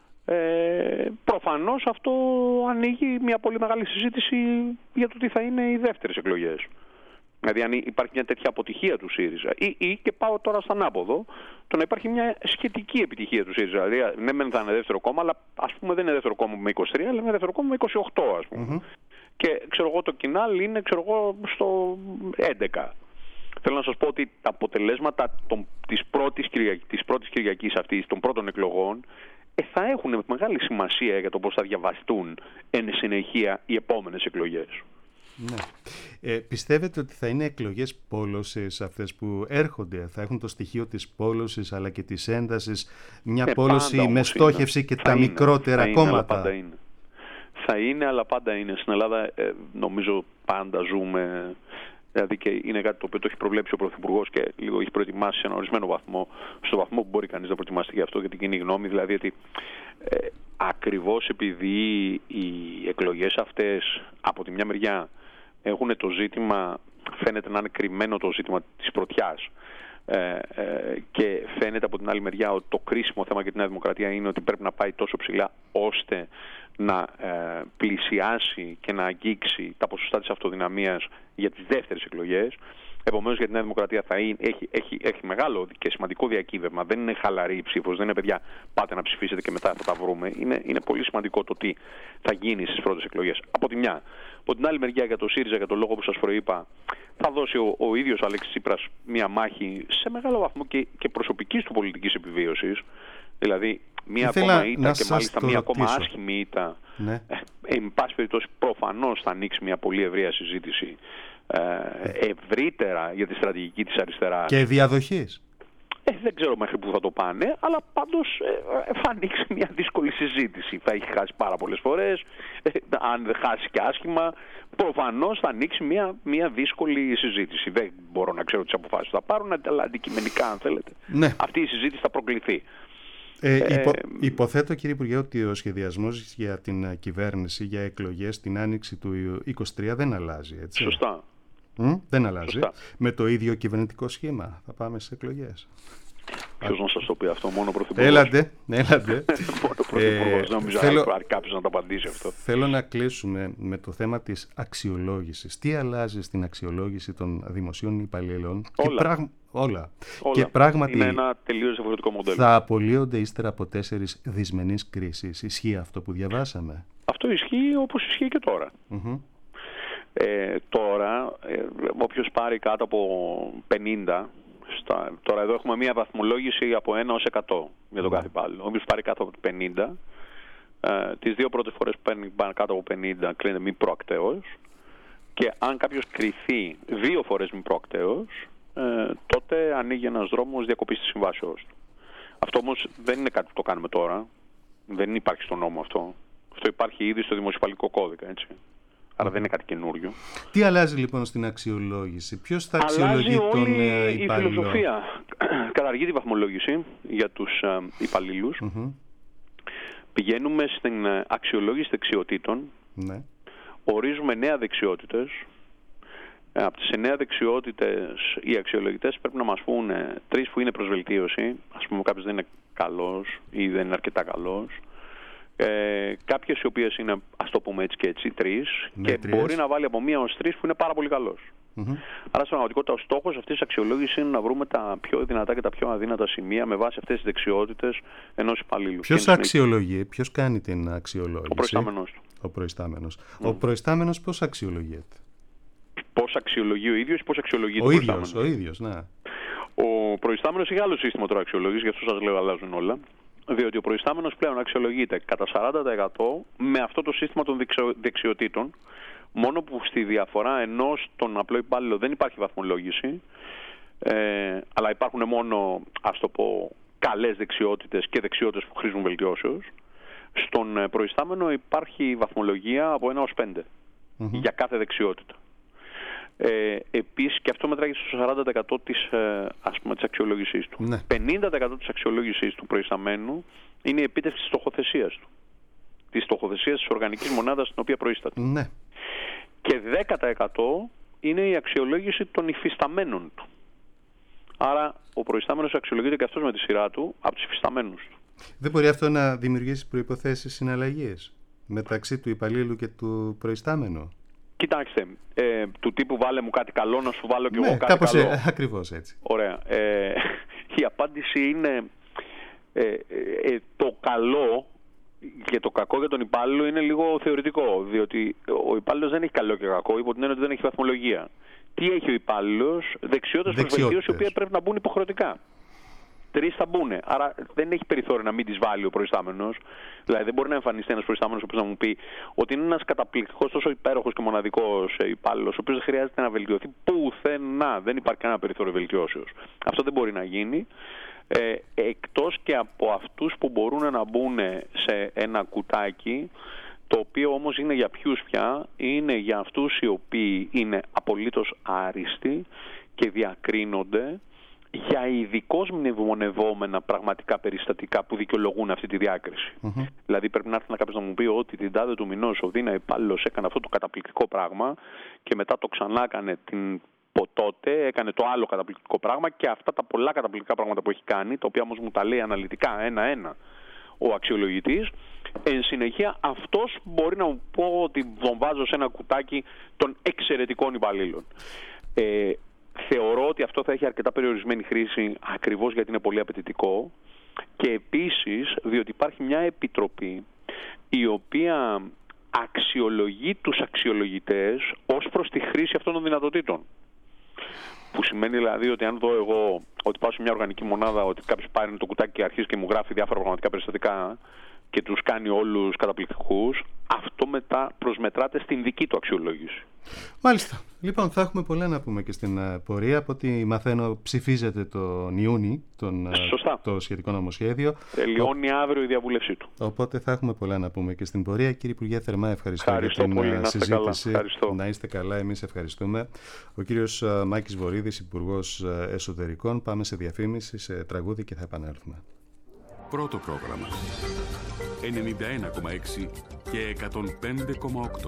Ε, προφανώς αυτό ανοίγει μια πολύ μεγάλη συζήτηση για το τι θα είναι οι δεύτερες εκλογές. Δηλαδή αν υπάρχει μια τέτοια αποτυχία του ΣΥΡΙΖΑ ή, ή και πάω τώρα στον άποδο, το να υπάρχει μια σχετική επιτυχία του ΣΥΡΙΖΑ. Δηλαδή ναι μεν θα είναι δεύτερο κόμμα, αλλά ας πούμε δεν είναι δεύτερο κόμμα με είκοσι τρία, αλλά είναι δεύτερο κόμμα με είκοσι οκτώ ας πούμε. Mm-hmm. Και ξέρω εγώ το Κινάλ είναι ξέρω εγώ στο έντεκα. Θέλω να σας πω ότι τα αποτελέσματα των, της, πρώτης Κυριακ, της πρώτης Κυριακής αυτής, των πρώτων εκλογών, ε, θα έχουν μεγάλη σημασία για το πώς θα διαβαστούν εν συνεχεία οι επόμενες εκλογές. Ναι. Ε, πιστεύετε ότι θα είναι εκλογές πόλωσης αυτές που έρχονται, θα έχουν το στοιχείο της πόλωσης αλλά και της έντασης, μια ε, πόλωση με στόχευση είναι. Και θα τα είναι, μικρότερα θα κόμματα? Είναι, πάντα είναι. Θα είναι, αλλά πάντα είναι. Στην Ελλάδα ε, νομίζω πάντα ζούμε, δηλαδή και είναι κάτι το οποίο το έχει προβλέψει ο Πρωθυπουργός και λίγο έχει προετοιμάσει σε ένα ορισμένο βαθμό, στο βαθμό που μπορεί κανείς να προετοιμαστεί για αυτό για την κοινή γνώμη, δηλαδή ότι ε, ακριβώς επειδή οι εκλογές αυτές από τη μια μεριά έχουν το ζήτημα, φαίνεται να είναι κρυμμένο το ζήτημα της πρωτιάς ε, ε, και φαίνεται από την άλλη μεριά ότι το κρίσιμο θέμα για τη Νέα Δημοκρατία είναι ότι πρέπει να πάει τόσο ψηλά ώστε να ε, πλησιάσει και να αγγίξει τα ποσοστά της αυτοδυναμίας για τις δεύτερες εκλογές. Επομένως για τη Νέα Δημοκρατία θα είναι, έχει, έχει, έχει μεγάλο και σημαντικό διακύβευμα. Δεν είναι χαλαρή η ψήφος, δεν είναι παιδιά πάτε να ψηφίσετε και μετά θα τα βρούμε. Είναι, είναι πολύ σημαντικό το τι θα γίνει στις πρώτες εκλογές. Από τη μια. Από την άλλη μεριά για το ΣΥΡΙΖΑ, για το λόγο που σας προείπα, θα δώσει ο, ο ίδιος ο Αλέξης Τσίπρας μια μάχη σε μεγάλο βαθμό και, και προσωπικής του πολιτικής επιβίωσης. Δηλαδή μια ακόμα ήττα και μάλιστα μια ακόμα άσχημη ήττα. Ναι. Ε, εν πάση περιπτώσει προφανώς θα ανοίξει μια πολύ ευρεία συζήτηση ε, ευρύτερα για τη στρατηγική της αριστεράς. Και διαδοχής. Ε, δεν ξέρω μέχρι πού θα το πάνε, αλλά πάντως ε, θα ανοίξει μια δύσκολη συζήτηση. Θα έχει χάσει πάρα πολλές φορές, ε, αν δεν χάσει και άσχημα, προφανώς θα ανοίξει μια, μια δύσκολη συζήτηση. Δεν μπορώ να ξέρω τις αποφάσεις που θα πάρουν, αλλά αντικειμενικά αν θέλετε. Ναι. Αυτή η συζήτηση θα προκληθεί. Ε, υπο, υποθέτω κύριε Υπουργέ ότι ο σχεδιασμός για την κυβέρνηση για εκλογές την άνοιξη του είκοσι τρία δεν αλλάζει, έτσι? Σωστά. Mm, δεν αλλάζει. Σωστά. Με το ίδιο κυβερνητικό σχήμα θα πάμε στις εκλογές. Ποιος να σας το πει αυτό, μόνο ο Πρωθυπουργός? Έλατε, έλατε. Μόνο ο Πρωθυπουργός, ε, νομίζω θέλω, υπάρχει κάποιος να το απαντήσει αυτό. Θέλω να κλείσουμε με το θέμα της αξιολόγησης. Τι αλλάζει στην αξιολόγηση των δημοσίων υπαλλήλων? Όλα. Και πράγ... Όλα. Όλα. Και πράγματι είναι ένα τελείως διαφορετικό μοντέλο. Θα απολύονται ύστερα από τέσσερις δυσμενείς κρίσεις. Ισχύει αυτό που διαβάσαμε? Αυτό ισχύει όπως ισχύει και τώρα. Mm-hmm. Ε, τώρα, ε, όποιος πάρει κάτω από πενήντα, στα, τώρα εδώ έχουμε μία βαθμολόγηση από ένα ως εκατό για τον mm. κάθε υπάλληλο. Όποιος πάρει κάτω από πενήντα, ε, τις δύο πρώτες φορές που παίρνει κάτω από πενήντα κρίνεται μη προακτέος, και αν κάποιος κριθεί δύο φορές μη προακτέος, ε, τότε ανοίγει ένας δρόμος διακοπής της συμβάσεως του. Αυτό όμως δεν είναι κάτι που το κάνουμε τώρα, δεν υπάρχει στον νόμο αυτό. Αυτό υπάρχει ήδη στο δημοσιοπαλικό κώδικα, έτσι. Άρα δεν είναι κάτι καινούριο. Τι αλλάζει λοιπόν στην αξιολόγηση? Ποιος θα αξιολογεί τον υπάλληλο? Η φιλοσοφία. Καταργεί τη βαθμολόγηση για τους υπαλλήλους. Mm-hmm. Πηγαίνουμε στην αξιολόγηση δεξιοτήτων. Ναι. Ορίζουμε νέα δεξιότητες. Από τις εννέα δεξιότητες οι αξιολογητές πρέπει να μας πούνε τρεις που είναι προς βελτίωση. Ας πούμε κάποιος δεν είναι καλός ή δεν είναι αρκετά καλός. Ε, κάποιες οι οποίες είναι, ας το πούμε έτσι και έτσι, τρεις, ναι, και τρεις. Μπορεί να βάλει από μία ως τρεις που είναι πάρα πολύ καλός. Mm-hmm. Άρα στην πραγματικότητα ο στόχος αυτής της αξιολόγησης είναι να βρούμε τα πιο δυνατά και τα πιο αδύνατα σημεία με βάση αυτές τις δεξιότητες ενός υπαλλήλου. Ποιος αξιολογεί, ποιος κάνει την αξιολόγηση? Ο προϊστάμενος του. Ο προϊστάμενος. Mm. Ο προϊστάμενος πώς αξιολογείται? Πώς αξιολογεί ο ίδιος ή πώς αξιολογείται ο, ο ίδιος? Ο ίδιος, ναι. Ο προϊστάμενος έχει άλλο σύστημα τώρα αξιολόγησης, γι' αυτό σας λέω αλλάζουν όλα. Διότι ο προϊστάμενος πλέον αξιολογείται κατά σαράντα τοις εκατό με αυτό το σύστημα των δεξιοτήτων, μόνο που στη διαφορά ενώ στον απλό υπάλληλο δεν υπάρχει βαθμολόγηση, ε, αλλά υπάρχουν μόνο, ας το πω, καλές δεξιότητες και δεξιότητες που χρήζουν βελτιώσεως. Στον προϊστάμενο υπάρχει βαθμολογία από ένα ως πέντε mm-hmm. για κάθε δεξιότητα. Ε, επίσης και αυτό μετράει στο σαράντα τοις εκατό της, ε, ας πούμε, της αξιολόγησής του. Ναι. πενήντα τοις εκατό της αξιολόγησής του προϊσταμένου είναι η επίτευξη της στοχοθεσίας του. Της στοχοθεσίας της οργανικής μονάδας στην οποία προείσταται. Ναι. Και δέκα τοις εκατό είναι η αξιολόγηση των υφισταμένων του. Άρα ο προϊστάμενος αξιολογείται και αυτός με τη σειρά του από τους υφισταμένους του. Δεν μπορεί αυτό να δημιουργήσει προϋποθέσεις συναλλαγής μεταξύ του υπαλλήλου και του προϊστάμενου? Κοιτάξτε, ε, του τύπου βάλε μου κάτι καλό να σου βάλω και ναι, εγώ κάτι κάπως καλό. Ε, ακριβώς έτσι. Ωραία. Ε, η απάντηση είναι ε, ε, ε, το καλό και το κακό για τον υπάλληλο είναι λίγο θεωρητικό, διότι ο υπάλληλος δεν έχει καλό και κακό, υπό την έννοια ότι δεν έχει βαθμολογία. Τι έχει ο υπάλληλος? Δεξιότητες προς βελτίωση, οι οποίες πρέπει να μπουν υποχρεωτικά. τρεις θα μπουν. Άρα δεν έχει περιθώριο να μην τις βάλει ο προϊστάμενος. Δηλαδή δεν μπορεί να εμφανιστεί ένας προϊστάμενος ο οποίος να μου πει ότι είναι ένας καταπληκτικός, τόσο υπέροχος και μοναδικός υπάλληλος, ο οποίος δεν χρειάζεται να βελτιωθεί πουθενά. Δεν υπάρχει κανένα περιθώριο βελτιώσεως. Αυτό δεν μπορεί να γίνει. Ε, εκτός και από αυτούς που μπορούν να μπουν σε ένα κουτάκι, το οποίο όμως είναι για ποιους πια? Είναι για αυτούς οι οποίοι είναι απολύτως άριστοι και διακρίνονται για ειδικώς μνημονευόμενα πραγματικά περιστατικά που δικαιολογούν αυτή τη διάκριση. Mm-hmm. Δηλαδή πρέπει να έρθει να κάποιος να μου πει ότι την τάδε του μηνός ο Δίνα υπάλληλος έκανε αυτό το καταπληκτικό πράγμα και μετά το ξανά έκανε την τότε, έκανε το άλλο καταπληκτικό πράγμα και αυτά τα πολλά καταπληκτικά πράγματα που έχει κάνει, τα οποία όμως μου τα λέει αναλυτικά ένα-ένα ο αξιολογητής, εν συνεχεία αυτός μπορεί να μου πω ότι βομβάζω σε ένα κουτάκι των εξαιρετικών υπαλλήλων. Ε, θεωρώ ότι αυτό θα έχει αρκετά περιορισμένη χρήση ακριβώς γιατί είναι πολύ απαιτητικό και επίσης διότι υπάρχει μια επιτροπή η οποία αξιολογεί τους αξιολογητές ως προς τη χρήση αυτών των δυνατοτήτων. Που σημαίνει δηλαδή ότι αν δω εγώ ότι πάω σε μια οργανική μονάδα, ότι κάποιος πάρει το κουτάκι και αρχίζει και μου γράφει διάφορα πραγματικά περιστατικά και τους κάνει όλους καταπληκτικούς, αυτό μετά προσμετράται στην δική του αξιολόγηση. Μάλιστα. Λοιπόν, θα έχουμε πολλά να πούμε και στην uh, πορεία. Από ό,τι μαθαίνω, ψηφίζεται τον Ιούνι τον, uh, το σχετικό νομοσχέδιο. Τελειώνει Ο... αύριο η διαβούλευσή του. Οπότε θα έχουμε πολλά να πούμε και στην πορεία. Κύριε Υπουργέ, θερμά ευχαριστώ, ευχαριστώ για την πολύ, συζήτηση. Να, να είστε καλά, εμείς ευχαριστούμε. Ο κύριος uh, Μάκης Βορίδης, Υπουργός uh, Εσωτερικών. Πάμε σε διαφήμιση, σε τραγούδι και θα επανέλθουμε. Πρώτο πρόγραμμα ενενήντα ένα κόμμα έξι και εκατόν πέντε κόμμα οκτώ.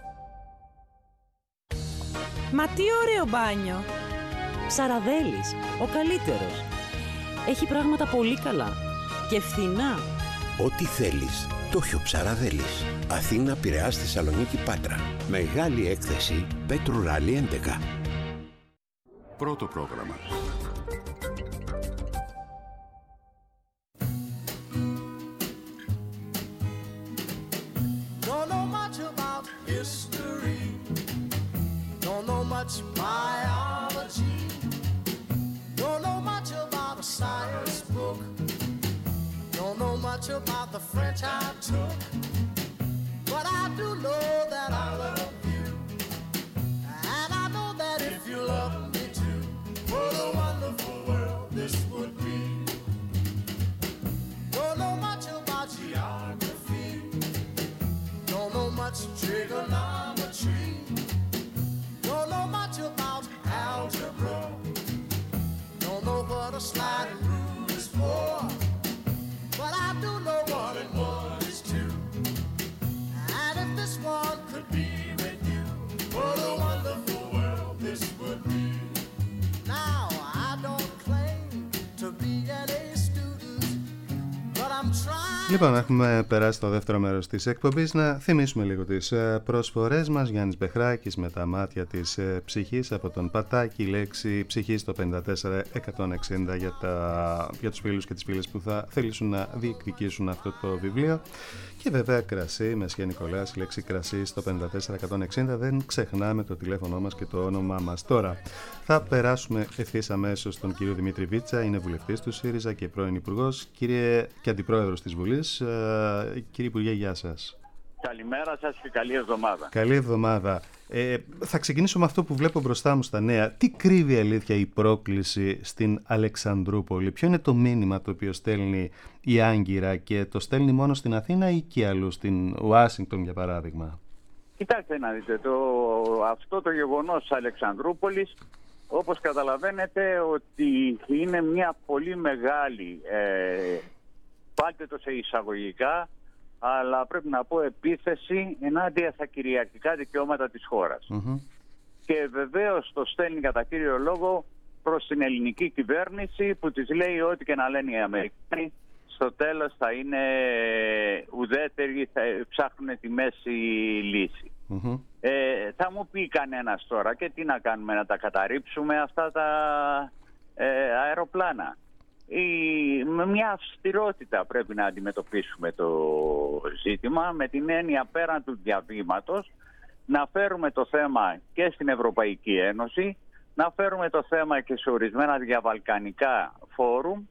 Μα τι ωραίο μπάνιο! Ψαραδέλης, ο καλύτερος. Έχει πράγματα πολύ καλά και φθηνά. Ό,τι θέλεις, το έχει ο Ψαραδέλης. Αθήνα, Πειραιάς, Θεσσαλονίκη, Πάτρα. Μεγάλη έκθεση Πέτρου Ράλι έντεκα. Πρώτο πρόγραμμα. Much biology, don't know much about a science book, don't know much about the French I took, but I do know that I love you, and I know that if you love me too, what a wonderful world this would be. Don't know much about geography, don't know much trigonometry, don't know much about algebra, don't know what a sliding rule is for, but I do know one and one is two, and if this one could be with you, what a wonderful world this would be. Now I don't claim to be an A student, but I'm trying. Λοιπόν, έχουμε περάσει το δεύτερο μέρος της εκπομπής. Να θυμίσουμε λίγο τις προσφορές μας. Γιάννης Μπεχράκης με τα μάτια της ψυχής από τον Πατάκη. Λέξη ψυχή στο πέντε τέσσερα εκατόν εξήντα για, τα, για τους φίλους και τις φίλες που θα θέλησουν να διεκδικήσουν αυτό το βιβλίο. Και βέβαια κρασί, Μεσχέ Νικολάς, λέξη κρασί στο πέντε τέσσερα εκατόν εξήντα. Δεν ξεχνάμε το τηλέφωνο μας και το όνομά μας. Τώρα θα περάσουμε ευθύς αμέσως στον κύριο Δημήτρη Βίτσα. Είναι βουλευτής του ΣΥΡΙΖΑ και πρώην υπουργός, κύριε και αντιπρόεδρος της Βουλής. Ε, κύριε Υπουργέ, γεια σας. Καλημέρα σας και καλή εβδομάδα. Καλή εβδομάδα. Ε, θα ξεκινήσω με αυτό που βλέπω μπροστά μου στα νέα. Τι κρύβει αλήθεια η πρόκληση στην Αλεξανδρούπολη? Ποιο είναι το μήνυμα το οποίο στέλνει η Άγκυρα και το στέλνει μόνο στην Αθήνα ή και αλλού, στην Ουάσιγκτον για παράδειγμα? Κοιτάξτε να δείτε, το, αυτό το γεγονός της Αλεξανδρούπολης, όπως καταλαβαίνετε, ότι είναι μια πολύ μεγάλη, ε, πάτε το σε εισαγωγικά, αλλά πρέπει να πω επίθεση ενάντια στα κυριαρχικά δικαιώματα της χώρας. Mm-hmm. Και βεβαίως το στέλνει κατά κύριο λόγο προς την ελληνική κυβέρνηση που της λέει ό,τι και να λένε οι Αμερικάνοι, στο τέλος θα είναι ουδέτεροι, θα ψάχνουν τη μέση λύση. Mm-hmm. Ε, θα μου πει κανένας τώρα, και τι να κάνουμε, να τα καταρρίψουμε αυτά τα ε, αεροπλάνα? Η, με μια αυστηρότητα πρέπει να αντιμετωπίσουμε το ζήτημα, με την έννοια πέραν του διαβήματος να φέρουμε το θέμα και στην Ευρωπαϊκή Ένωση, να φέρουμε το θέμα και σε ορισμένα διαβαλκανικά φόρουμ,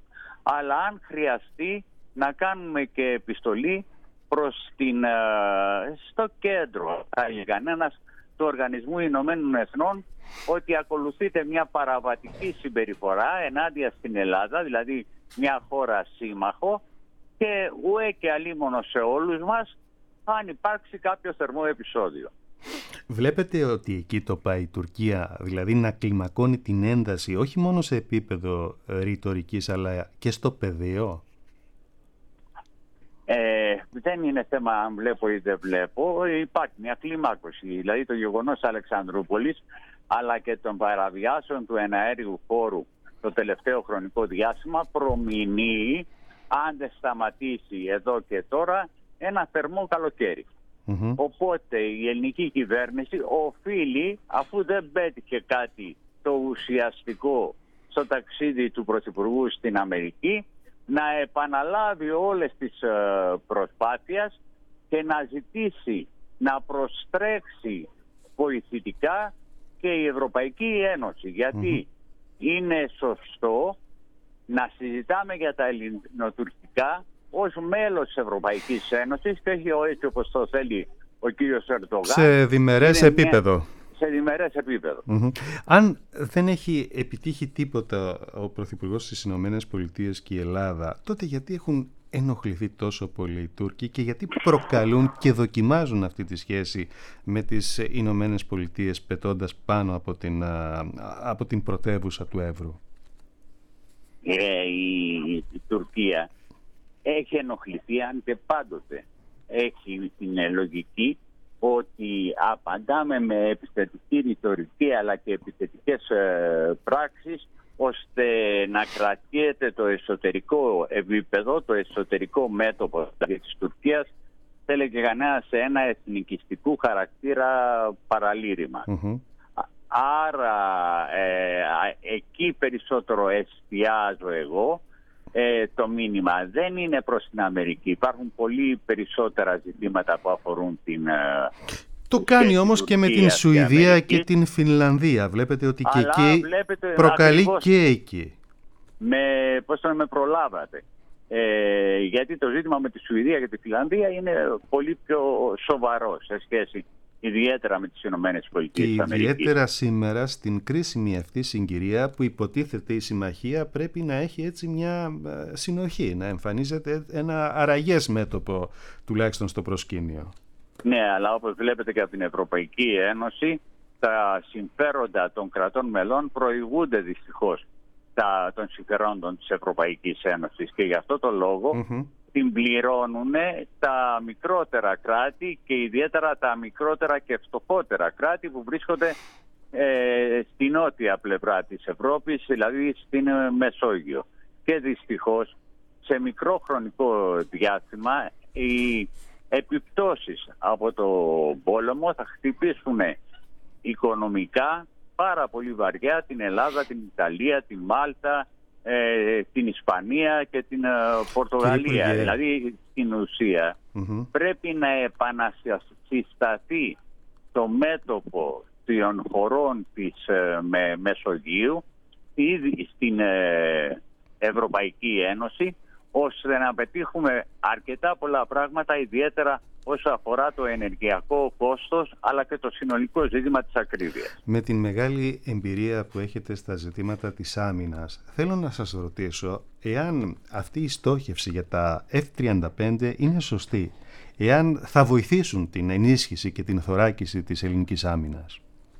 αλλά αν χρειαστεί να κάνουμε και επιστολή προς την, στο κέντρο, θα έλεγε κανένας, του Οργανισμού Ηνωμένων Εθνών, ότι ακολουθείται μια παραβατική συμπεριφορά ενάντια στην Ελλάδα, δηλαδή μια χώρα σύμμαχο, και ουέ και αλίμονο σε όλους μας αν υπάρξει κάποιο θερμό επεισόδιο. Βλέπετε ότι εκεί το πάει η Τουρκία, δηλαδή να κλιμακώνει την ένταση όχι μόνο σε επίπεδο ρητορικής αλλά και στο πεδίο? Ε, δεν είναι θέμα αν βλέπω ή δεν βλέπω, υπάρχει μια κλιμάκωση. Δηλαδή το γεγονός Αλεξανδρούπολης αλλά και των παραβιάσεων του εναέριου χώρου το τελευταίο χρονικό διάστημα προμηνύει, αν δεν σταματήσει εδώ και τώρα, ένα θερμό καλοκαίρι. Mm-hmm. Οπότε η ελληνική κυβέρνηση οφείλει, αφού δεν πέτυχε κάτι το ουσιαστικό στο ταξίδι του Πρωθυπουργού στην Αμερική, να επαναλάβει όλες τις προσπάθειες και να ζητήσει να προστρέξει βοηθητικά και η Ευρωπαϊκή Ένωση. Γιατί mm-hmm. είναι σωστό να συζητάμε για τα ελληνοτουρκικά ως μέλος της Ευρωπαϊκής Ένωσης και όχι έτσι όπως το θέλει ο κύριος Ερντογάν. Σε διμερές επίπεδο. Μια... Σε διμερές επίπεδο. Mm-hmm. Αν δεν έχει επιτύχει τίποτα ο Πρωθυπουργός στις Ηνωμένες Πολιτείες και η Ελλάδα, τότε γιατί έχουν ενοχληθεί τόσο πολύ οι Τούρκοι και γιατί προκαλούν και δοκιμάζουν αυτή τη σχέση με τις Ηνωμένες Πολιτείες πετώντας πάνω από την, από την πρωτεύουσα του Εύρου? Ε, η, η Τουρκία έχει ενοχληθεί, αν και πάντοτε έχει την λογική ότι απαντάμε με επιθετική ρητορική αλλά και επιθετικές ε, πράξεις ώστε να κρατιέται το εσωτερικό επίπεδο, το εσωτερικό μέτωπο της Τουρκίας, θέλει και κανένα σε ένα εθνικιστικού χαρακτήρα παραλήρημα. Mm-hmm. Άρα ε, εκεί περισσότερο εστιάζω εγώ. Ε, το μήνυμα δεν είναι προς την Αμερική. Υπάρχουν πολύ περισσότερα ζητήματα που αφορούν την... Το κάνει όμως και με την Σουηδία και, και την Φινλανδία. Βλέπετε ότι και εκεί προκαλεί ακριβώς, και εκεί. Με, πώς το με προλάβατε. Ε, γιατί το ζήτημα με τη Σουηδία και τη Φινλανδία είναι πολύ πιο σοβαρό σε σχέση ιδιαίτερα με τις Ηνωμένες Πολιτείες της Αμερικής. Ιδιαίτερα σήμερα στην κρίσιμη αυτή συγκυρία που υποτίθεται η συμμαχία πρέπει να έχει έτσι μια συνοχή, να εμφανίζεται ένα αραγές μέτωπο τουλάχιστον στο προσκήνιο. Ναι, αλλά όπως βλέπετε και από την Ευρωπαϊκή Ένωση, τα συμφέροντα των κρατών μελών προηγούνται δυστυχώς τα, των συμφερόντων της Ευρωπαϊκής Ένωσης και γι' αυτό το λόγο mm-hmm. την πληρώνουν τα μικρότερα κράτη και ιδιαίτερα τα μικρότερα και φτωχότερα κράτη που βρίσκονται ε, στη νότια πλευρά της Ευρώπης, δηλαδή στην Μεσόγειο. Και δυστυχώς σε μικρό χρονικό διάστημα οι επιπτώσεις από το πόλεμο θα χτυπήσουν οικονομικά πάρα πολύ βαριά την Ελλάδα, την Ιταλία, την Μάλτα, ε, την Ισπανία και την ε, Πορτογαλία. Δηλαδή στην ουσία mm-hmm. πρέπει να επανασυσταθεί το μέτωπο των χωρών της ε, με, Μεσογείου ήδη στην ε, Ευρωπαϊκή Ένωση, ώστε να πετύχουμε αρκετά πολλά πράγματα, ιδιαίτερα όσο αφορά το ενεργειακό κόστος αλλά και το συνολικό ζήτημα της ακρίβειας. Με την μεγάλη εμπειρία που έχετε στα ζητήματα της άμυνας, θέλω να σας ρωτήσω εάν αυτή η στόχευση για τα εφ τριάντα πέντε είναι σωστή, εάν θα βοηθήσουν την ενίσχυση και την θωράκιση της ελληνικής άμυνας.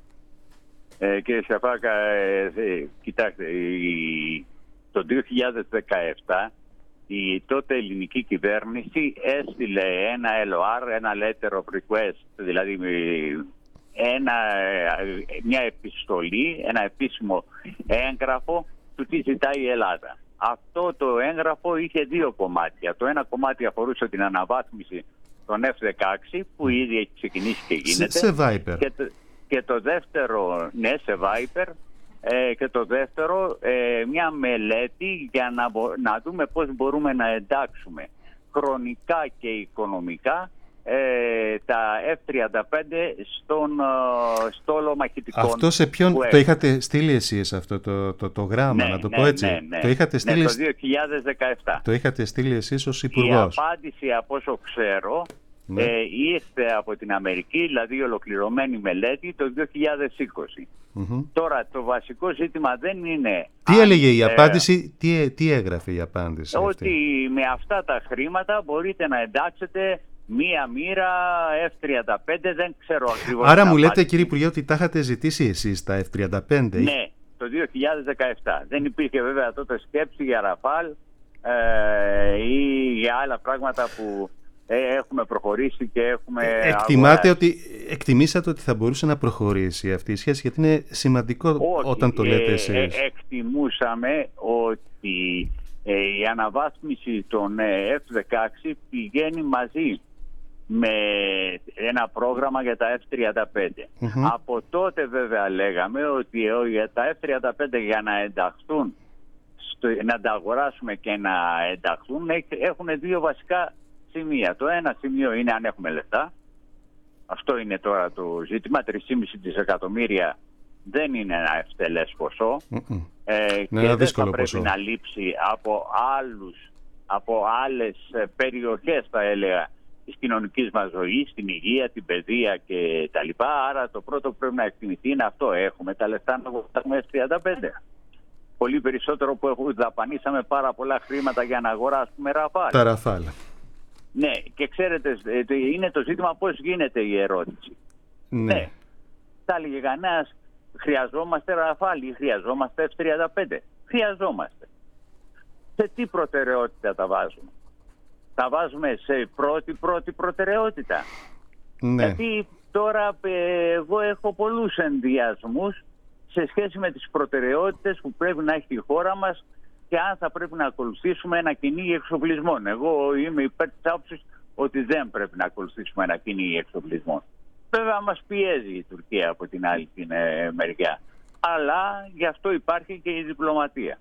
Ε, κύριε Σαφάκα, ε, ε, κοιτάξτε, η, το δύο χιλιάδες δεκαεπτά η τότε ελληνική κυβέρνηση έστειλε ένα ελ ο αρ, ένα letter of request, δηλαδή ένα, μια επιστολή, ένα επίσημο έγγραφο του τι ζητάει η Ελλάδα. Αυτό το έγγραφο είχε δύο κομμάτια. Το ένα κομμάτι αφορούσε την αναβάθμιση των εφ δεκαέξι που ήδη έχει ξεκινήσει και γίνεται. Σε, σε Viper. Και το, και το δεύτερο, ναι, σε Viper. Ε, και το δεύτερο, ε, μια μελέτη για να, να δούμε πώς μπορούμε να εντάξουμε χρονικά και οικονομικά ε, τα εφ τριάντα πέντε στον ε, στόλο μαχητικών. Αυτό σε ποιον το έχει. είχατε στείλει εσείς αυτό το, το, το γράμμα, ναι, να το ναι, πω έτσι? Ναι, ναι. Το είχατε στείλει... ναι, το δύο χιλιάδες δεκαεπτά. Το είχατε στείλει εσείς ως υπουργός. Η απάντηση, από όσο ξέρω, ναι. ε, ήρθε από την Αμερική, δηλαδή ολοκληρωμένη μελέτη, το δύο χιλιάδες είκοσι. Mm-hmm. Τώρα, το βασικό ζήτημα δεν είναι... Τι αν, έλεγε η ε, απάντηση, τι, τι έγραφε η απάντηση ότι αυτή? με αυτά τα χρήματα μπορείτε να εντάξετε μία μοίρα εφ τριάντα πέντε, δεν ξέρω ακριβώς. Άρα μου λέτε, κύριε Υπουργέ, ότι τα είχατε ζητήσει εσείς τα εφ τριάντα πέντε? Ναι, το δύο χιλιάδες δεκαεπτά. Δεν υπήρχε βέβαια τότε σκέψη για Ραφάλ ε, ή για άλλα πράγματα που ε, έχουμε προχωρήσει και έχουμε... Εκτιμάτε ότι, εκτιμήσατε ότι θα μπορούσε να προχωρήσει αυτή η σχέση, γιατί είναι σημαντικό? Όχι, όταν το λέτε εσείς. Ε, ε, εκτιμούσαμε ότι ε, η αναβάθμιση των εφ δεκαέξι πηγαίνει μαζί με ένα πρόγραμμα για τα εφ τριάντα πέντε. Mm-hmm. Από τότε βέβαια λέγαμε ότι για τα εφ τριάντα πέντε για να ενταχθούν, στο, να τα αγοράσουμε και να ενταχθούν, έχουν δύο βασικά σημεία. Το ένα σημείο είναι αν έχουμε λεφτά. Αυτό είναι τώρα το ζήτημα. τρία κόμμα πέντε δισεκατομμύρια δεν είναι ένα ευτελές ποσό. Mm-mm. Ε, ναι, και δεν θα πρέπει ποσό. να λείψει από, άλλους, από άλλες περιοχές, θα έλεγα, της κοινωνικής μας ζωής, την υγεία, την παιδεία και τα λοιπά. Άρα το πρώτο που πρέπει να εκτιμηθεί είναι αυτό. Έχουμε τα λεφτά να αγοράσουμε εφ τριάντα πέντε. Πολύ περισσότερο που έχουμε, δαπανίσαμε πάρα πολλά χρήματα για να αγοράσουμε Ραφάλ. Τα Ραφάλ. Ναι, και ξέρετε, είναι το ζήτημα πώς γίνεται η ερώτηση. Ναι. ναι. Θα έλεγε κανένας, χρειαζόμαστε Ραφάλ ή χρειαζόμαστε εφ τριάντα πέντε. Χρειαζόμαστε. Σε τι προτεραιότητα τα βάζουμε? Τα βάζουμε σε πρώτη πρώτη προτεραιότητα. Ναι. Γιατί τώρα εγώ έχω πολλούς ενδιασμούς σε σχέση με τις προτεραιότητες που πρέπει να έχει η χώρα μας και αν θα πρέπει να ακολουθήσουμε ένα κυνήγι εξοπλισμών. Εγώ είμαι υπέρ της άποψης ότι δεν πρέπει να ακολουθήσουμε ένα κυνήγι εξοπλισμών. Βέβαια μας πιέζει η Τουρκία από την άλλη την ε, μεριά. Αλλά γι' αυτό υπάρχει και η διπλωματία.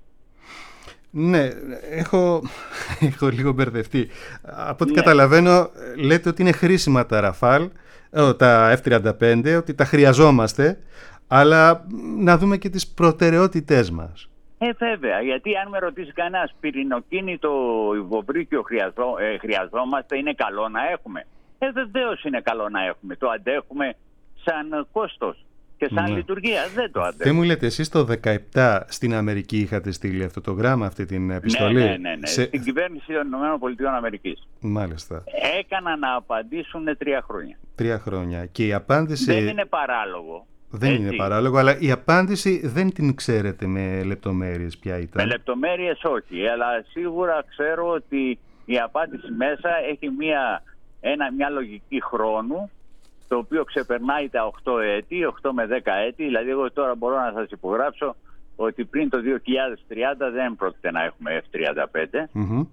Ναι, έχω, έχω λίγο μπερδευτεί. Από ό,τι ναι. καταλαβαίνω, λέτε ότι είναι χρήσιμα τα Ραφάλ, τα εφ τριάντα πέντε, ότι τα χρειαζόμαστε, αλλά να δούμε και τις προτεραιότητές μας. Ε, βέβαια, γιατί αν με ρωτήσει κανένας, πυρηνοκίνητο υβοβρύχιο χρειαζό, ε, χρειαζόμαστε, είναι καλό να έχουμε. Ε, βεβαίως είναι καλό να έχουμε. Το αντέχουμε σαν κόστος και σαν ναι. λειτουργία. Δεν το αντέχουμε. Δεν μου λέτε, εσείς το δεκαεπτά στην Αμερική είχατε στείλει αυτό το γράμμα, αυτή την επιστολή? Ναι, ναι, ναι. ναι. Σε... Στην κυβέρνηση των ΗΠΑ. Μάλιστα. Έκανα να απαντήσουν τρία χρόνια. Τρία χρόνια. Και η απάντηση... Δεν είναι παράλογο. Δεν Έτσι. είναι παράλογο, αλλά η απάντηση δεν την ξέρετε με λεπτομέρειες ποια ήταν. Με λεπτομέρειες όχι, αλλά σίγουρα ξέρω ότι η απάντηση μέσα έχει μια, ένα, μια λογική χρόνου, το οποίο ξεπερνάει τα οκτώ έτη, οκτώ με δέκα έτη. Δηλαδή εγώ τώρα μπορώ να σας υπογράψω ότι πριν το δύο χιλιάδες τριάντα δεν πρόκειται να έχουμε εφ τριάντα πέντε. Mm-hmm.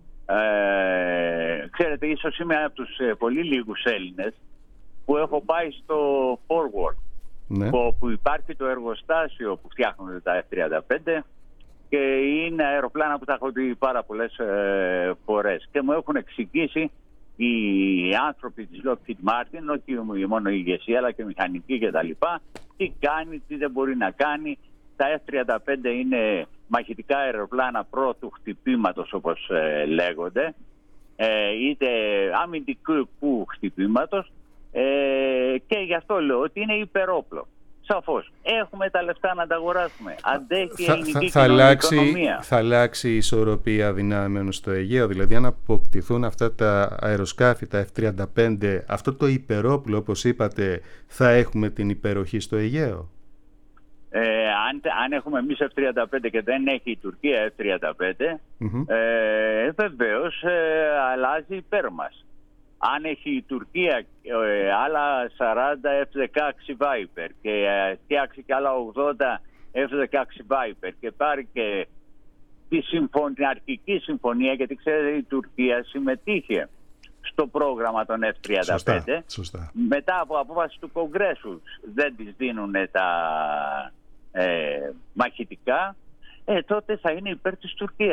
Ε, ξέρετε, ίσως είμαι από τους ε, πολύ λίγους Έλληνες που έχω πάει στο Forward. Ναι. Που υπάρχει το εργοστάσιο που φτιάχνονται τα εφ τριάντα πέντε και είναι αεροπλάνα που τα έχω δει πάρα πολλές ε, φορές και μου έχουν εξηγήσει οι άνθρωποι της Lockheed Martin, όχι μόνο η ηγεσία αλλά και η μηχανική και τα λοιπά, τι κάνει, τι δεν μπορεί να κάνει. Τα εφ τριάντα πέντε είναι μαχητικά αεροπλάνα πρώτου χτυπήματος, όπως ε, λέγονται, ε, είτε αμυντικού χτυπήματος. Ε, και γι' αυτό λέω ότι είναι υπερόπλο. Σαφώς. Έχουμε τα λεφτά να τα αγοράσουμε. Αντέχει η ελληνική θα, θα, αλλάξει, οικονομία. Θα αλλάξει η ισορροπία δυνάμεων στο Αιγαίο. Δηλαδή αν αποκτηθούν αυτά τα αεροσκάφη, τα εφ τριάντα πέντε, αυτό το υπερόπλο, όπως είπατε, θα έχουμε την υπεροχή στο Αιγαίο? Ε, αν, αν έχουμε εμείς εφ τριάντα πέντε και δεν έχει η Τουρκία εφ τριάντα πέντε, mm-hmm. ε, βεβαίως ε, αλλάζει υπέρ μας. Αν έχει η Τουρκία ε, άλλα σαράντα εφ δεκαέξι Viper και ε, φτιάξει και άλλα ογδόντα εφ δεκαέξι Viper και πάρει και τη συμφων... την αρχική συμφωνία, γιατί ξέρετε η Τουρκία συμμετείχε στο πρόγραμμα των εφ τριάντα πέντε. Σωστά, σωστά. Μετά από απόφαση του Κογκρέσου δεν τις δίνουν τα ε, μαχητικά, ε, τότε θα είναι υπέρ της Τουρκίας.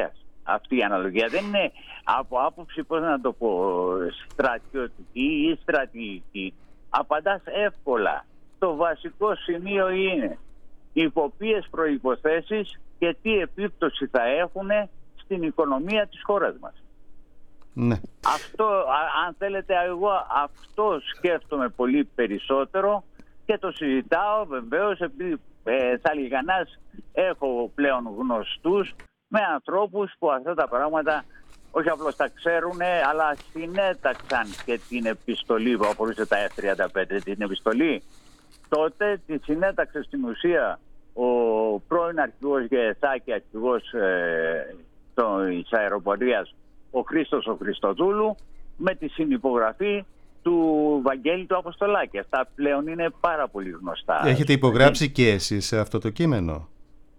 αυτή η αναλογία. Δεν είναι από άποψη, πώς να το πω, στρατιωτική ή στρατηγική. Απαντάς εύκολα. Το βασικό σημείο είναι υπό ποιες προϋποθέσεις και τι επίπτωση θα έχουν στην οικονομία της χώρας μας. Ναι. Αυτό, αν θέλετε, εγώ αυτό σκέφτομαι πολύ περισσότερο και το συζητάω βεβαίως, επειδή ε, θα λιγανάς έχω πλέον γνωστούς με ανθρώπους που αυτά τα πράγματα όχι απλώς τα ξέρουν, αλλά συνέταξαν και την επιστολή που αφορούσε τα εφ τριάντα πέντε. Την επιστολή τότε τη συνέταξε στην ουσία ο πρώην αρχηγός ΓΕΘΑ και αρχηγός ε, της αεροπορίας, ο Χρήστος ο Χριστοδούλου, με τη συνυπογραφή του Βαγγέλη του Αποστολάκη. Αυτά πλέον είναι πάρα πολύ γνωστά. Έχετε υπογράψει και εσείς σε αυτό το κείμενο?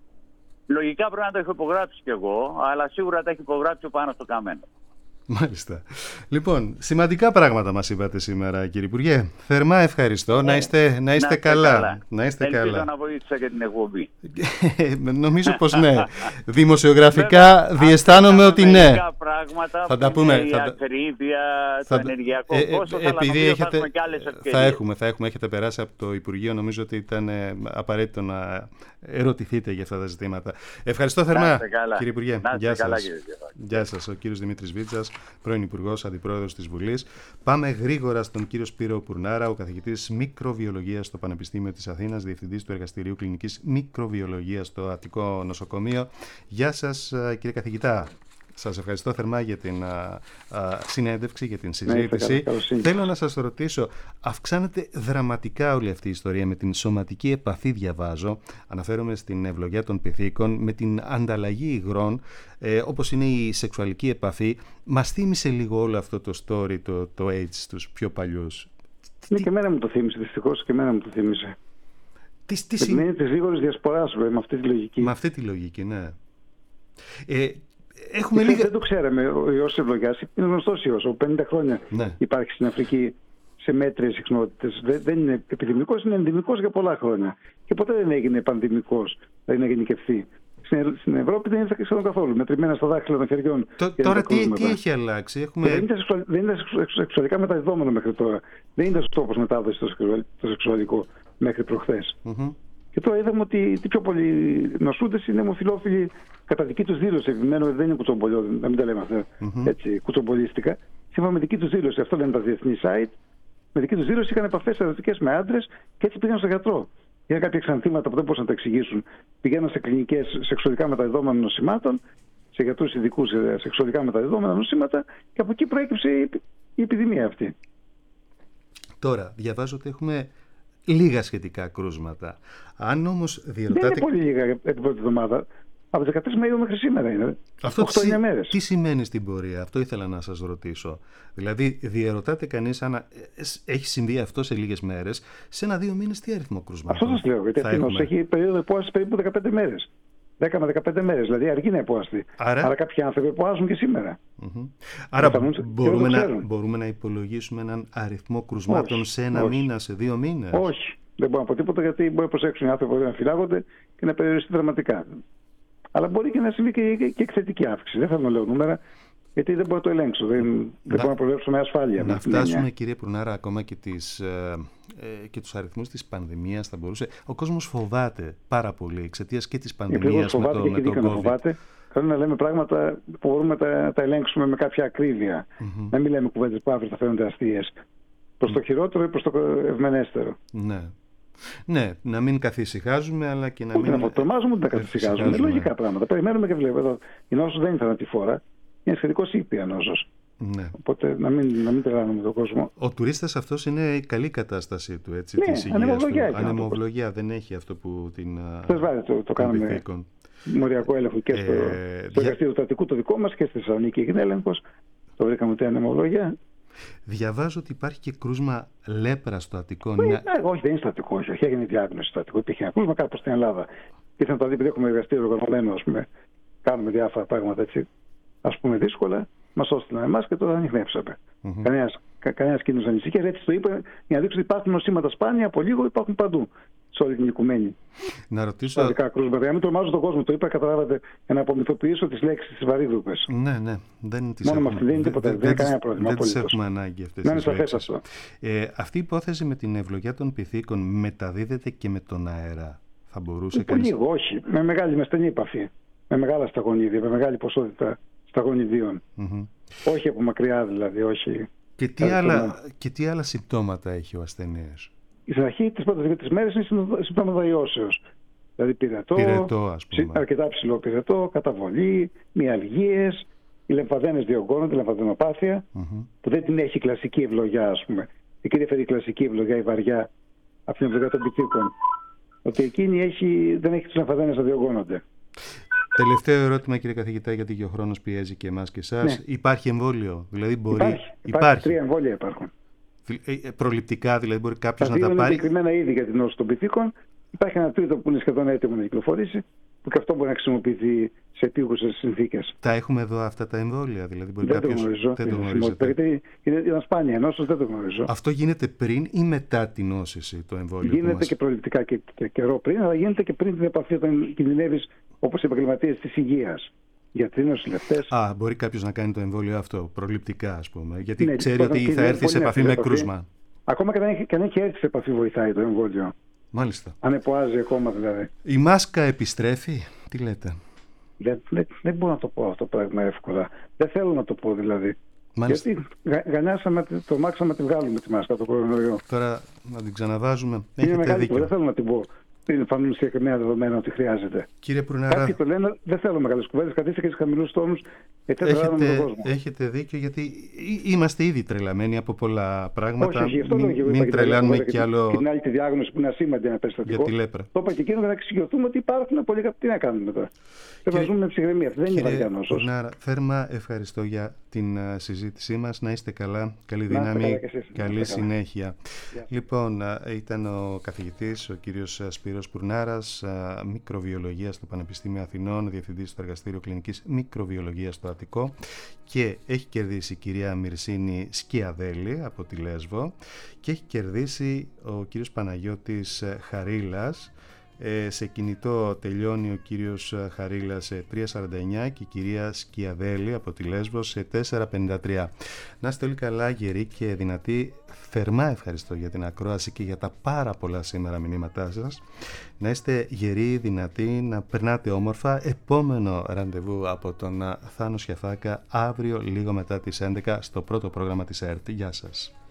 Λογικά πρέπει να το έχω υπογράψει κι εγώ, αλλά σίγουρα τα έχει υπογράψει ο Πάνος το Καμένο. Μάλιστα. Λοιπόν, σημαντικά πράγματα μας είπατε σήμερα, κύριε Υπουργέ. Θερμά ευχαριστώ. Ε, να είστε, να είστε να καλά. καλά. Να είστε Ελπίζω καλά. να βοήθησα και την εκπομπή. Νομίζω πως ναι. Δημοσιογραφικά διαισθάνομαι ότι ναι. Πράγματα θα τα πούμε. Η θα... ακρίβεια, θα... το ενεργειακό ε, κόστος, ε, αλλά επειδή νομίζω έχετε... θα έχουμε και άλλες ευκαιρίες. Θα έχουμε, θα έχουμε. Έχετε περάσει από το Υπουργείο. Νομίζω ότι ήταν απαραίτητο να ερωτηθείτε για αυτά τα ζητήματα. Ευχαριστώ θερμά, κύριε Υπουργέ. Γεια σας. Γεια σας. Ο κύριος Δημήτρης Βίτσας, πρώην Υπουργός, Αντιπρόεδρος της Βουλής. Πάμε γρήγορα στον κύριο Σπύρο Πουρνάρα, ο καθηγητής μικροβιολογίας στο Πανεπιστήμιο της Αθήνας, διευθυντής του Εργαστηρίου Κλινικής Μικροβιολογίας στο Αττικό Νοσοκομείο. Γεια σας, κύριε καθηγητά. Σας ευχαριστώ θερμά για την α, α, συνέντευξη, για την συζήτηση. Ναι, θέλω να σας ρωτήσω, αυξάνεται δραματικά όλη αυτή η ιστορία με την σωματική επαφή, διαβάζω, αναφέρομαι στην ευλογία των πυθίκων, με την ανταλλαγή υγρών, ε, όπως είναι η σεξουαλική επαφή. Μας θύμισε λίγο όλο αυτό το story, το, το AIDS στους πιο παλιούς. Ναι, τι... και εμένα μου το θύμισε, δυστυχώς και εμένα μου το θύμισε. Τι, τι... Με την έννοια της γρήγορης διασποράς, με αυτή τη λογική. Με αυτή τη λογική, ναι. Ε, Έχουμε λίγα... Δεν το ξέραμε. Ο ιός της ευλογιάς είναι γνωστός ιός. Από πενήντα χρόνια ναι. υπάρχει στην Αφρική σε μέτριες συχνότητες. Δεν, δεν είναι επιδημικός, είναι ενδημικός για πολλά χρόνια. Και ποτέ δεν έγινε πανδημικός, δηλαδή να γενικευθεί. Στην, στην Ευρώπη δεν είναι σχεδόν καθόλου. Μετρημένα στα δάχτυλα των χεριών. Το, τώρα τι, τι έχει αλλάξει? Έχουμε... Δεν ήταν, σεξουαλ, δεν ήταν σεξουαλικά μεταδιδόμενο μέχρι τώρα. Δεν ήταν τρόπος μετάδοση το σεξουαλικό μέχρι προχθές. Mm-hmm. Και τώρα είδαμε ότι οι πιο πολλοί νοσούντες είναι αιμοφυλόφιλοι κατά δική τους δήλωση. Επιμένω ότι δεν είναι κουτσομπολιό, να μην τα λέμε αυτά mm-hmm. έτσι, κουτσομπολίστικα. Σύμφωνα με δική τους δήλωση, αυτό λένε τα διεθνή site, με δική τους δήλωση είχαν επαφές ερωτικές με άντρες και έτσι πήγαν στον γιατρό. Είχαν κάποια εξανθήματα που δεν μπορούσαν να τα εξηγήσουν. Πηγαίναν σε κλινικές σεξουαλικά μεταδεδόμενων νοσημάτων, σε γιατρούς ειδικούς σε σεξουαλικά μεταδεδόμενα νοσήματα και από εκεί προέκυψε η επιδημία αυτή. Τώρα, διαβάζω ότι έχουμε λίγα σχετικά κρούσματα. Αν όμως διερωτάτε... Δεν είναι πολύ λίγα την πρώτη εβδομάδα. Από δεκατρείς Μαΐου μέχρι σήμερα είναι. Αυτό οκτώ εννιά μέρες. Τι σημαίνει στην πορεία? Αυτό ήθελα να σας ρωτήσω. Δηλαδή, διερωτάται κανείς αν έχει συμβεί αυτό σε λίγες μέρες, σε ένα-δύο μήνες τι αριθμό κρούσματος? Αυτό σας λέω. Γιατί αυτός έχει περίοδο επόασης περίπου δεκαπέντε μέρες. δέκα με δεκαπέντε μέρες. Δηλαδή, αργεί να επόαστη. Άρα... Άρα κάποιοι άνθρωποι επόασουν και σήμερα. Mm-hmm. Άρα μπορούμε να, μπορούμε να υπολογίσουμε έναν αριθμό κρουσμάτων όχι, σε ένα όχι. μήνα, σε δύο μήνες? Όχι. Δεν μπορώ να πω τίποτα, γιατί μπορεί να προσέξουν οι άνθρωποι να φυλάγονται και να περιοριστεί δραματικά. Αλλά μπορεί και να συμβεί και, και, και εκθετική αύξηση. Δεν θέλω να λέω νούμερα, γιατί δεν μπορώ να το ελέγξω. Δεν, να, δεν μπορώ να προβλέψω με ασφάλεια. Να φτάσουμε, έννοια. Κύριε Πουρνάρα, ακόμα και, τις, ε, ε, και τους αριθμούς της πανδημίας θα μπορούσε. Ο κόσμος φοβάται πάρα πολύ εξαιτίας και της πανδημίας με το, με το COVID. Φοβάται. Θέλω να λέμε πράγματα που μπορούμε να τα, τα ελέγξουμε με κάποια ακρίβεια. Mm-hmm. Να μην λέμε κουβέντες που αύριο θα φαίνονται αστείες. Προς mm. το χειρότερο ή προς το ευμενέστερο. Ναι. Ναι, να μην καθησυχάζουμε, αλλά και να ούτε μην. Να τρομάζουμε, ούτε να καθησυχάζουμε. Είναι λογικά πράγματα. Περιμένουμε και βλέπουμε εδώ. Η νόσος δεν είναι θανατηφόρα. Είναι σχετικώς ήπια νόσος. Ναι. Οπότε να μην, να μην τρελάνουμε τον κόσμο. Ο τουρίστας αυτός είναι η καλή κατάστασή του, έτσι, ναι, της υγείας ανεμοβλογιά του. Ανεμοβλογιά, δεν έχει αυτό που την. Χθες βάρη το, το κάναμε μοριακό έλεγχο και στο, ε, στο εργαστήριο του Αττικού το δικό μας και στη Θεσσαλονίκη έγινε έλεγχος. Το βρήκαμε ότι είναι ανεμοβλογιά. Διαβάζω ότι υπάρχει και κρούσμα λέπρα στο Αττικό. Όχι, ναι, όχι, δεν είναι στο Αττικό. Όχι, έγινε διάγνωση στο Αττικό. Υπήρχε ένα κρούσμα κάπου στην Ελλάδα. Ήρθα να το δει, επειδή έχουμε εργαστήριο οργανωμένο, ας πούμε, κάνουμε διάφορα πράγματα έτσι, ας πούμε, δύσκολα. Μας έστειλαν εμάς και τώρα ανιχνεύσαμε. Mm-hmm. Κανένας κα, κανένας κίνδυνος ανησυχίας. Έτσι το είπα για να δείξω ότι υπάρχουν νοσήματα σπάνια, από λίγο υπάρχουν παντού. Σε όλη την οικουμένη. Να ρωτήσω. Βαρικά κρούσματα. Για να μην τρομάζω τον κόσμο, το είπα, καταλάβατε, για να απομυθοποιήσω τις λέξεις της βαρύδρουπες. Ναι, ναι. Δεν τις Μόνο έχουμε. με αυτή δεν είναι τίποτα. Δεν, δεν είναι κανένα πρόβλημα. Δεν τις έχουμε ανάγκη αυτές να τις λέξεις. Ε, αυτή η υπόθεση με την ευλογιά των πυθίκων μεταδίδεται και με τον αέρα. Θα μπορούσε κανείς. Πολύ λίγο, όχι. Με μεγάλη, με στενή επαφή. Με μεγάλα σταγονίδια, με μεγάλη ποσότητα σταγονιδίων. Mm-hmm. Όχι από μακριά δηλαδή, όχι. Και τι, άλλα, και τι άλλα συμπτώματα έχει ο ασθενής? Στην αρχή, τις πρώτες δύο μέρες είναι συμπτώματα ιώσεως. Δηλαδή πυρετό, πυρετό ας πούμε. αρκετά ψηλό πυρετό, καταβολή, μυαλγίες, οι λεμφαδένες διωγγώνονται, λεμφαδενοπάθεια, mm-hmm. που δεν την έχει η κλασική ευλογιά, ας πούμε. Εκεί διαφέρει η κλασική ευλογιά, η βαριά, από την ευλογιά των πυθίκων. Ότι εκείνη έχει, δεν έχει τις λεμφαδένες να διωγγώνονται. Τελευταίο ερώτημα, κύριε καθηγητά, γιατί και ο χρόνος πιέζει και εμάς και εσάς. Ναι. Υπάρχει εμβόλιο? Δηλαδή μπορεί... Υπάρχει. Υπάρχει. Υπάρχει. Τρία εμβόλια υπάρχουν. Προληπτικά, δηλαδή μπορεί κάποιος να τα πάρει. Είναι συγκεκριμένα είδη για την νόσο των πυθίκων. Υπάρχει ένα τρίτο που είναι σχεδόν έτοιμο να κυκλοφορήσει, που και αυτό μπορεί να χρησιμοποιηθεί σε επίγουσες συνθήκες. Τα έχουμε εδώ αυτά τα εμβόλια, δηλαδή μπορεί δεν κάποιος... το γνωρίζω. Δεν το γνωρίζετε. Γιατί είναι, είναι σπάνια ενώσεως, δεν το γνωρίζω. Αυτό γίνεται πριν ή μετά την νόσηση το εμβόλιο? Γίνεται μας... και προληπτικά και, και καιρό πριν, αλλά γίνεται και πριν την επαφή όταν κινδυνεύεις όπως οι επαγγελματίες της υγείας. Γιατροί, νοσηλευτές. Α, μπορεί κάποιος να κάνει το εμβόλιο αυτό προληπτικά, ας πούμε, γιατί ναι, ξέρει ότι θα έρθει σε επαφή με κρούσμα. Ακόμα και αν έχει, έχει έρθει σε επαφή, βοηθάει το εμβόλιο. Μάλιστα. Αν εποάζει ακόμα δηλαδή. Η μάσκα επιστρέφει, τι λέτε? Δεν, δεν, δεν μπορώ να το πω αυτό το πράγμα εύκολα. Δεν θέλω να το πω δηλαδή. Μάλιστα. Γιατί γα, γανιάσαμε, τρομάξαμε να τη βγάλουμε τη μάσκα το κορονοϊό. Τώρα να την ξαναβάζουμε. Είναι έχετε μεγάλη δίκιο. Δεν θέλω να την πω. Είναι φανούν συγκεκριμένα δεδομένα ότι χρειάζεται. Κύριε Πουρνάρα, κάποιοι το λένε, δεν θέλω μεγάλες κουβέντες, καθίστε και στους χαμηλούς τόνους. Έχετε, έχετε δίκιο, γιατί είμαστε ήδη τρελαμένοι από πολλά πράγματα. Όχι, όχι, αυτό μην δεν μην, μην τρελάνουμε και, κι άλλο. Και την άλλη τη διάγνωση που είναι ασήμαντη, ένα περιστατικό. Για τη λέπρα. Το είπα και εκείνο για να εξηγηθούμε ότι υπάρχουν πολύ κάποιοι. Τι να κάνουμε τώρα? Πρέπει να ζούμε με ψυχραιμία. Δεν είναι βαριά νόσος. Πουρνάρα, θέρμα ευχαριστώ για την uh, συζήτησή μας. Να είστε καλά. Καλή δύναμη. Καλή συνέχεια. Yeah. Λοιπόν, uh, ήταν ο καθηγητής, ο κύριος Σπύρος Πουρνάρας, uh, μικροβιολογία στο Πανεπιστήμιο Αθηνών, διευθυντής στο Εργαστήριο Κλινικής Μικροβιολογίας στο Αττικό, και έχει κερδίσει η κυρία Μυρσίνη Σκιαδέλη από τη Λέσβο, και έχει κερδίσει ο κύριος Παναγιώτης Χαρίλας. Ε, σε κινητό τελειώνει ο κύριος Χαρίλας σε τρία σαράντα εννιά και η κυρία Σκιαδέλη από τη Λέσβο σε τέσσερα πενήντα τρία. Να είστε όλοι καλά, γεροί και δυνατοί. Θερμά ευχαριστώ για την ακρόαση και για τα πάρα πολλά σήμερα μηνύματά σας. Να είστε γεροί, δυνατοί, να περνάτε όμορφα. Επόμενο ραντεβού από τον Θάνο Σιαφάκα αύριο λίγο μετά τις έντεκα στο πρώτο πρόγραμμα της ΕΡΤ. Γεια σας.